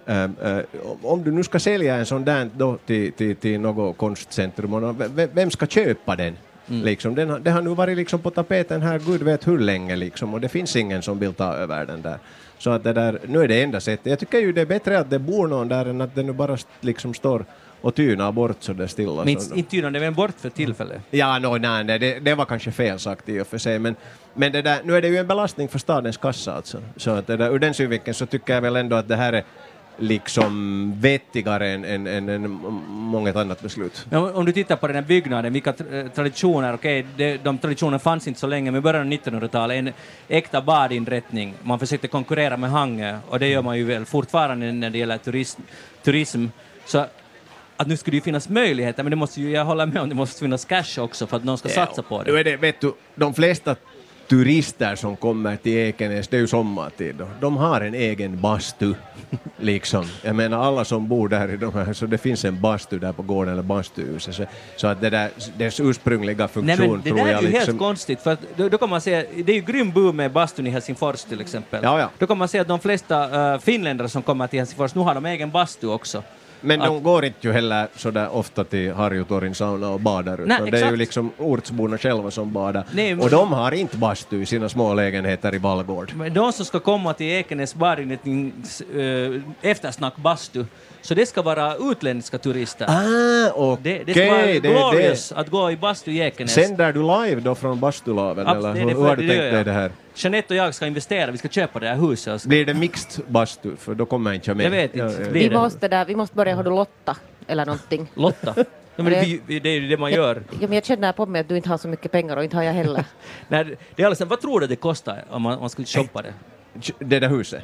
om du nu ska sälja en sån där då till något konstcentrum, vem ska köpa den? Liksom, det har nu varit liksom på tapeten här, Gud vet hur länge liksom, och det finns ingen som vill ta över den där. Så att det där, nu är det enda sättet. Jag tycker ju det är bättre att det bor någon där än att det nu bara liksom står och tynar bort så det stilla. Men inte tynar det, men bort för tillfället. Ja, nej, det var kanske fel sagt i och för sig, men det där, nu är det ju en belastning för stadens kassa alltså. Så att det där, ur den synvinkeln så tycker jag väl ändå att det här är liksom vettigare än många annat beslut. Ja, om du tittar på den här byggnaden, vilka traditioner, de traditionerna fanns inte så länge, men i början av 1900-talet, en äkta badinrättning. Man försökte konkurrera med Hangö, och det gör man ju väl fortfarande när det gäller turism. Så att nu skulle det ju finnas möjligheter, men det måste ju, jag håller med om, det måste finnas cash också för att någon ska satsa på det. Nu är det, vet du, de flesta turister som kommer till Ekenäs, det är ju sommartid då. De har en egen bastu, liksom. Jag menar, alla som bor där i de här, så det finns en bastu där på gården eller bastuhuset. Så att det där, dess ursprungliga funktion, nej, men det tror där jag är ju liksom... helt konstigt, för att då kan man säga, det är ju grym boom med bastun i Helsingfors till exempel. Ja. Då kan man säga att de flesta finländare som kommer till Helsingfors, nu har de egen bastu också. Men de går inte ju heller så där ofta till Harjutorin sauna och badar, utan Nej, det är exakt. ju liksom ortsborna själva som badar. Nej, och de har inte bastu i sina små lägenheter i Vallgård. Men de som ska komma till Ekenäs badinrättnings eftersnack bastu, så det ska vara utländska turister. Okej. Det ska vara glorious att gå i bastu i Ekenäs. Sänder du live då från bastulaven? Eller hur har du tänkt dig det här? Jeanette och jag ska investera, vi ska köpa det här huset. Blir det mixed bastu? För då kommer jag inte med. Jag vet inte. Vi måste börja lotta eller någonting. Lotta? Ja, men det är ju det man gör. Ja, men jag känner på mig att du inte har så mycket pengar, och inte har jag heller. Nej, det är alltså, vad tror du det kostar om man skulle shoppa det? Det där huset? Ja.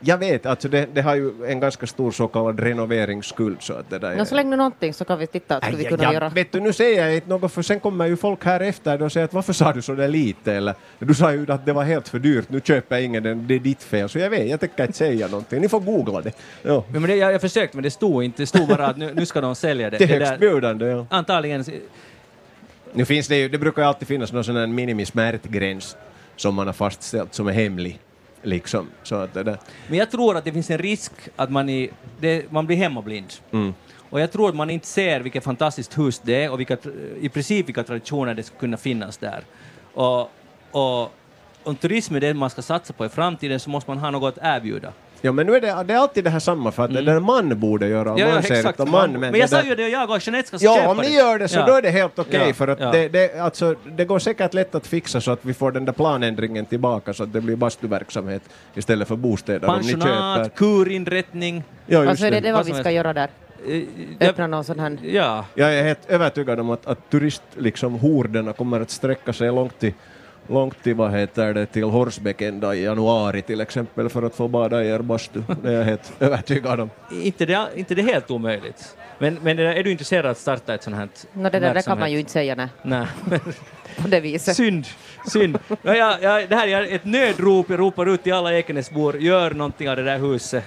Jag vet, alltså det har ju en ganska stor så kallad renoveringsskuld. Så att det där Så länge nu någonting så kan vi titta att vi kunna göra. Vet du, nu säger jag inte något, för sen kommer ju folk här efter och säger att varför sa du så där lite? Eller du sa ju att det var helt för dyrt, nu köper jag ingen, det är ditt fel. Så jag tänker inte säga någonting, ni får googla det. Ja. Men jag försökte, men det stod bara att nu ska de sälja det. Det är högstbjudande, ja. Antagligen. Nu finns det brukar ju alltid finnas någon sån här minimismärtgräns som man har fastställt som är hemlig. Liksom, så att det där. Men jag tror att det finns en risk att man blir hemmablind. Och jag tror att man inte ser vilket fantastiskt hus det är och i princip vilka traditioner det ska kunna finnas där. Och om turism är det man ska satsa på i framtiden så måste man ha något att erbjuda. Ja, men nu är det är alltid det här samma, för att den man borde göra. Ja, exakt. Men jag sa ju det, och jag och Jeanette ska köpa det. Ja, om ni gör det så då är det helt okej, för att ja. det går säkert lätt att fixa så att vi får den där planändringen tillbaka så att det blir bastuverksamhet istället för bostäder. Pensionat, kurinrättning. Ja, alltså är det vad vi ska göra där? Öppna någon sån här... Ja. Jag är helt övertygad om att turisthorderna kommer att sträcka sig långt till vad heter det, till Horsbäcken i januari till exempel för att få bada i er bastu. Det är jag helt övertygad om. Inte det är helt omöjligt. Men är du intresserad att starta ett sånt här det där kan man ju inte säga nej. På det viset. Synd. Det här är ett nödrop. Jag ropar ut till alla Ekenäsbor. Gör någonting av det där huset.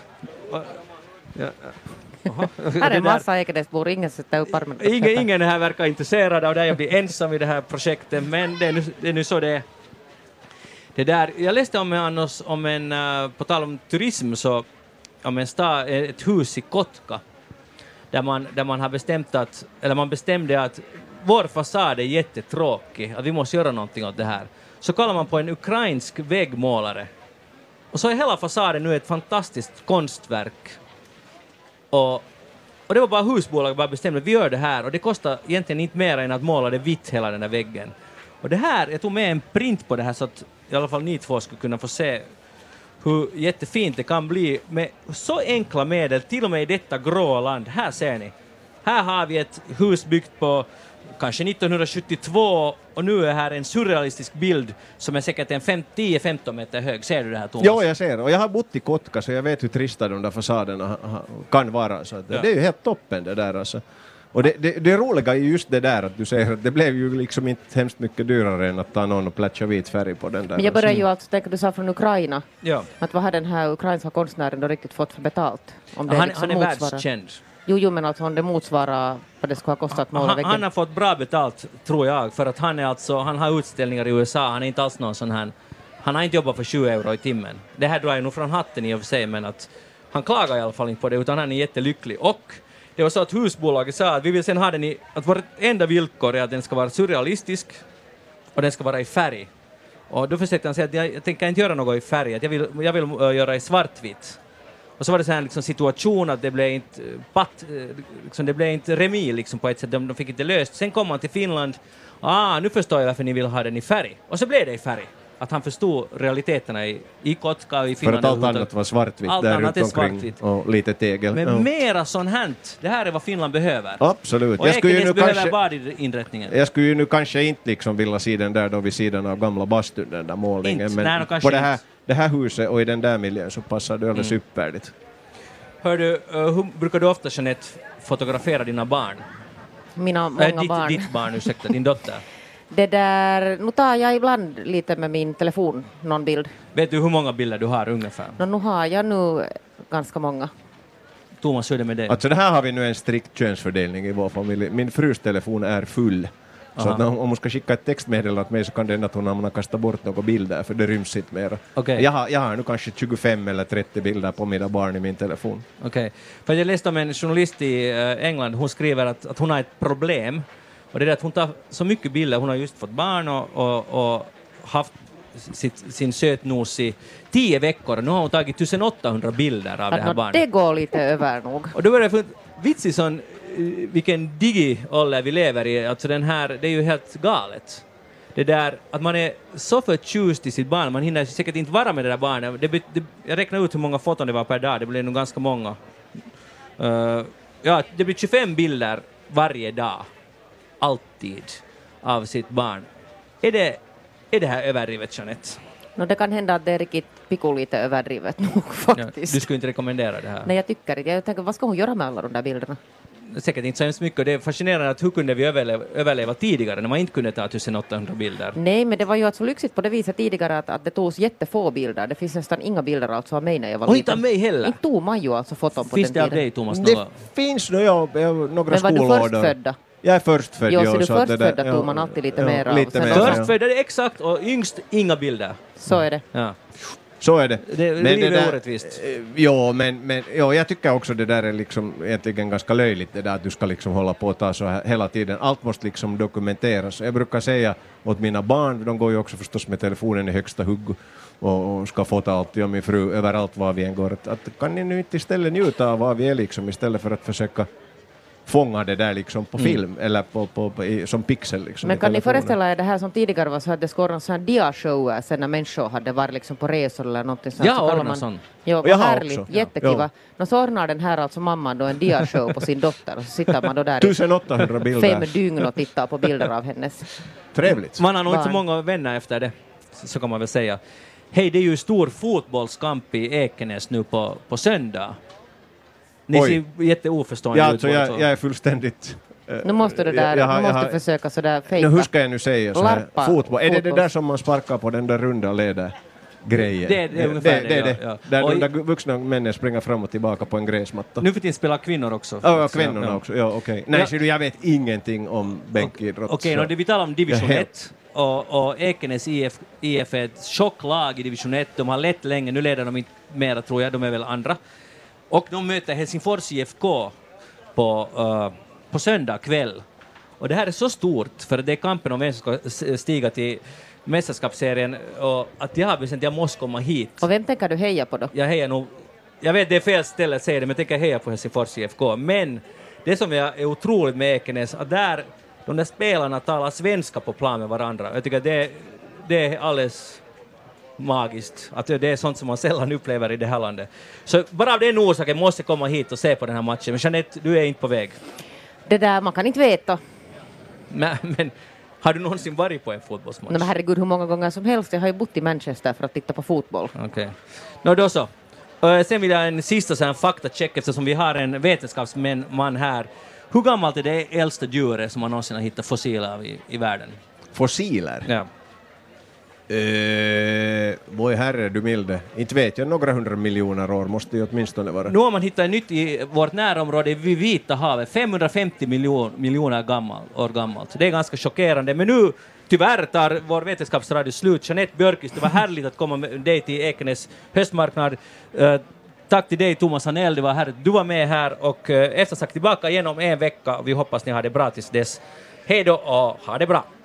Här är en massa Ekenäsbor, ingen sätter upp armen. Ingen här verkar intresserad av det. Jag blir ensam i det här projektet, men det är nu så det är. Det där, jag läste om en på tal om turism, så om en stad, ett hus i Kotka där man har bestämde att vår fasad är jättetråkig, att vi måste göra någonting åt det här. Så kallar man på en ukrainsk väggmålare. Och så är hela fasaden nu ett fantastiskt konstverk. Och det var bara husbolaget bara bestämde att vi gör det här, och det kostar egentligen inte mer än att måla det vitt hela den där väggen. Och det här, jag tog med en print på det här så att i alla fall ni två skulle kunna få se hur jättefint det kan bli med så enkla medel, till och med i detta grå land. Här ser ni. Här har vi ett hus byggt på kanske 1972, och nu är här en surrealistisk bild som är säkert en 10-15 meter hög. Ser du det här, Thomas? Ja, jag ser. Och jag har bott i Kotka så jag vet hur trista de där fasaderna kan vara. Så det är ju helt toppen det där alltså. Och det roliga är just det där att du säger att det blev ju liksom inte hemskt mycket dyrare än att ta någon och plätcha vit färg på den där. Men jag börjar ju alltså tänka, du sa från Ukraina. Ja. Att vad har den här ukrainska konstnären då riktigt fått för betalt? Om det Han är världskänd. Jo, men alltså om det motsvarar vad det ska ha kostat måla väggen. Han har fått bra betalt, tror jag, för att han har utställningar i USA. Han är inte alls någon sån här. Han har inte jobbat för 20 euro i timmen. Det här drar jag nog från hatten i och för sig, men att han klagar i alla fall inte på det, utan han är jättelycklig. Och det var så att husbolaget sa att vi vill sen ha den att vårt enda villkor är att den ska vara surrealistisk och den ska vara i färg. Och då försökte han säga att jag tänker inte göra något i färg, att jag vill göra i svartvitt. Och så var det så här liksom situation att det blev inte det blev inte remis liksom på ett sätt, de fick inte löst. Sen kom man till Finland, nu förstår jag varför ni vill ha den i färg. Och så blev det i färg. Att han förstod realiteterna i Kotka och i Finland. För att allt annat var svartvitt där runt omkring och lite tegel. Men mera sån här, det här är vad Finland behöver. Absolut. Och Ekenäs behöver badinrättningen. Jag skulle ju nu kanske inte liksom vilja se den där då vid sidan av gamla bastun, den där målningen. Men på det här huset och i den där miljön så passar det alldeles uppvärdigt. Hör du, hur brukar du ofta, Jeanette, fotografera dina barn? Mina många barn. Ditt barn, ursäkta, din dotter. Det där, nu tar jag ibland lite med min telefon någon bild. Vet du hur många bilder du har ungefär? Nu har jag ganska många. Thomas, hur är det med dig? Alltså det här har vi nu en strikt könsfördelning i vår familj. Min frus telefon är full. Så att om hon ska skicka ett textmeddelande åt mig så kan det ändå att hon har kastat bort några bilder, för det ryms inte mer. Okay. Jag har nu kanske 25 eller 30 bilder på mina barn i min telefon. Okej. För jag läste om en journalist i England, hon skriver att hon har ett problem. Och det är att hon tar så mycket bilder, hon har just fått barn och haft sin sötnos i 10 veckor. Nu har hon tagit 1800 bilder av det här barnet. Det går lite över nog. Och då var det för vitsig sån, vilken digi-ålder vi lever i. Alltså den här, det är ju helt galet. Det där att man är så förtjust i sitt barn, man hinner säkert inte vara med det där barnet. Jag räknar ut hur många foton det var per dag, det blir nog ganska många. Det blir 25 bilder varje dag. Alltid av sitt barn. Är det här överdrivet, Jeanette? Det kan hända att det är riktigt lite överdrivet nog Ja, faktiskt. du skulle inte rekommendera det här? Nej, jag tycker inte. Jag tänker, vad ska hon göra med alla de där bilderna? Säkert inte så hemskt mycket. Det är fascinerande att hur kunde vi överleva tidigare när man inte kunde ta 1800 bilder? Nej, men det var ju alltså lyxigt på det viset tidigare att det togs jättefå bilder. Det finns nästan inga bilder alltså av mig när jag var Och liten. inte av mig heller? Inte tog man ju alltså foton på Finns den det av tiden. dig, Thomas? Det finns nog några Men var skollådor. du förstfödda? Jag är förstfödd. Jo, så du att det förstfödda där- tog man alltid lite mer av. lite Sen mer, också- ja. Förstfödda, det är exakt, och yngst, inga bilder. Så är det. Ja. Så är det. Det Men livet är där- orättvist. Jo, men jag tycker också det där är liksom egentligen ganska löjligt, det där att du ska liksom hålla på och ta så här hela tiden. Allt måste liksom dokumenteras. Jag brukar säga åt mina barn, de går ju också förstås med telefonen i högsta hugg och ska fota allt, och min fru överallt var vi än går, att kan ni nu inte istället njuta av vad vi är liksom, istället för att försöka fånga det där liksom på film eller som pixel liksom. Men i kan ni telefonen. föreställa er det här som tidigare var så att det skulle ordnas sådana dia-shower sen när människor hade varit liksom på resor eller någonting sånt. Jag så kallar ordnar sån. Jo, Och jag vad har härligt, också, ja. jättekiva. Ja. Så ordnar den här alltså mamman då en dia-show på sin dotter och så sitter man då där 1800 i bilder. 5 dygn och tittar på bilder av hennes. Trevligt. Man har nog inte så Barn. många vänner efter det, så kan man väl säga. Hej, det är ju stor fotbollskamp i Ekenäs nu på söndag. Ni Oj. ser jätteoförstående Ja, ut. alltså båda två. jag är fullständigt... Nu måste du där, jag har- nu måste jag har- du försöka sådär Nu, fejka. hur ska jag nu säga så här? Larpa Fotboll. Är det fotbolls- där som man sparkar på den där runda leder? Grejen. Det är ungefär det, det. ja. Där Och de där vuxna männen springer fram och tillbaka på en gräsmatta. Nu för tiden spelar kvinnor också. Ja, kvinnorna Ja. också. Ja, okej. Nej, Ja. så jag vet ingenting om bänkidrott. Okej, så. vi talar om division Jag är 1 och Ekenäs IF är ett chocklag i division 1. De har lett länge, nu leder de inte mera tror jag, de är väl andra. Och de möter Helsingfors IFK på söndag kväll. Och det här är så stort, för det är kampen om vem som ska stiga till mästerskapsserien, och att jag har bestämt att jag måste komma hit. Och vem tänker du heja på då? Jag hejar nog, jag vet det är fel ställe att säga det, men jag tänker heja på Helsingfors IFK. Men det som är otroligt med Ekenäs, att där de där spelarna talar svenska på plan med varandra. Jag tycker det är alldeles magiskt. Att det är sånt som man sällan upplever i det här landet. Så bara av den orsaken måste jag komma hit och se på den här matchen. Men Jeanette, du är inte på väg. Det där, man kan inte veta. Men har du någonsin varit på en fotbollsmatch? Nej, men herregud, hur många gånger som helst. Jag har ju bott i Manchester för att titta på fotboll. Okej. Då så. Sen vill jag en sista sån här faktacheck, eftersom vi har en vetenskapsman här. Hur gammalt är det äldsta djuret som man någonsin har hittat fossiler av i världen? Fossiler? Ja. Vår herre, du milde. Inte vet jag, några 100 miljoner år måste ju åtminstone vara. Nu har man hittat nytt i vårt närområde vid Vita havet, 550 miljoner år gammalt. Det är ganska chockerande, men nu tyvärr tar vår vetenskapsradio slut. Jeanette Björkqvist, det var härligt att komma med dig till Ekenäs höstmarknad. Tack till dig Thomas Hanell, det var härligt. Du var med här och eftersagt tillbaka igen om en vecka. Vi hoppas ni har det bra tills dess. Hej då och ha det bra!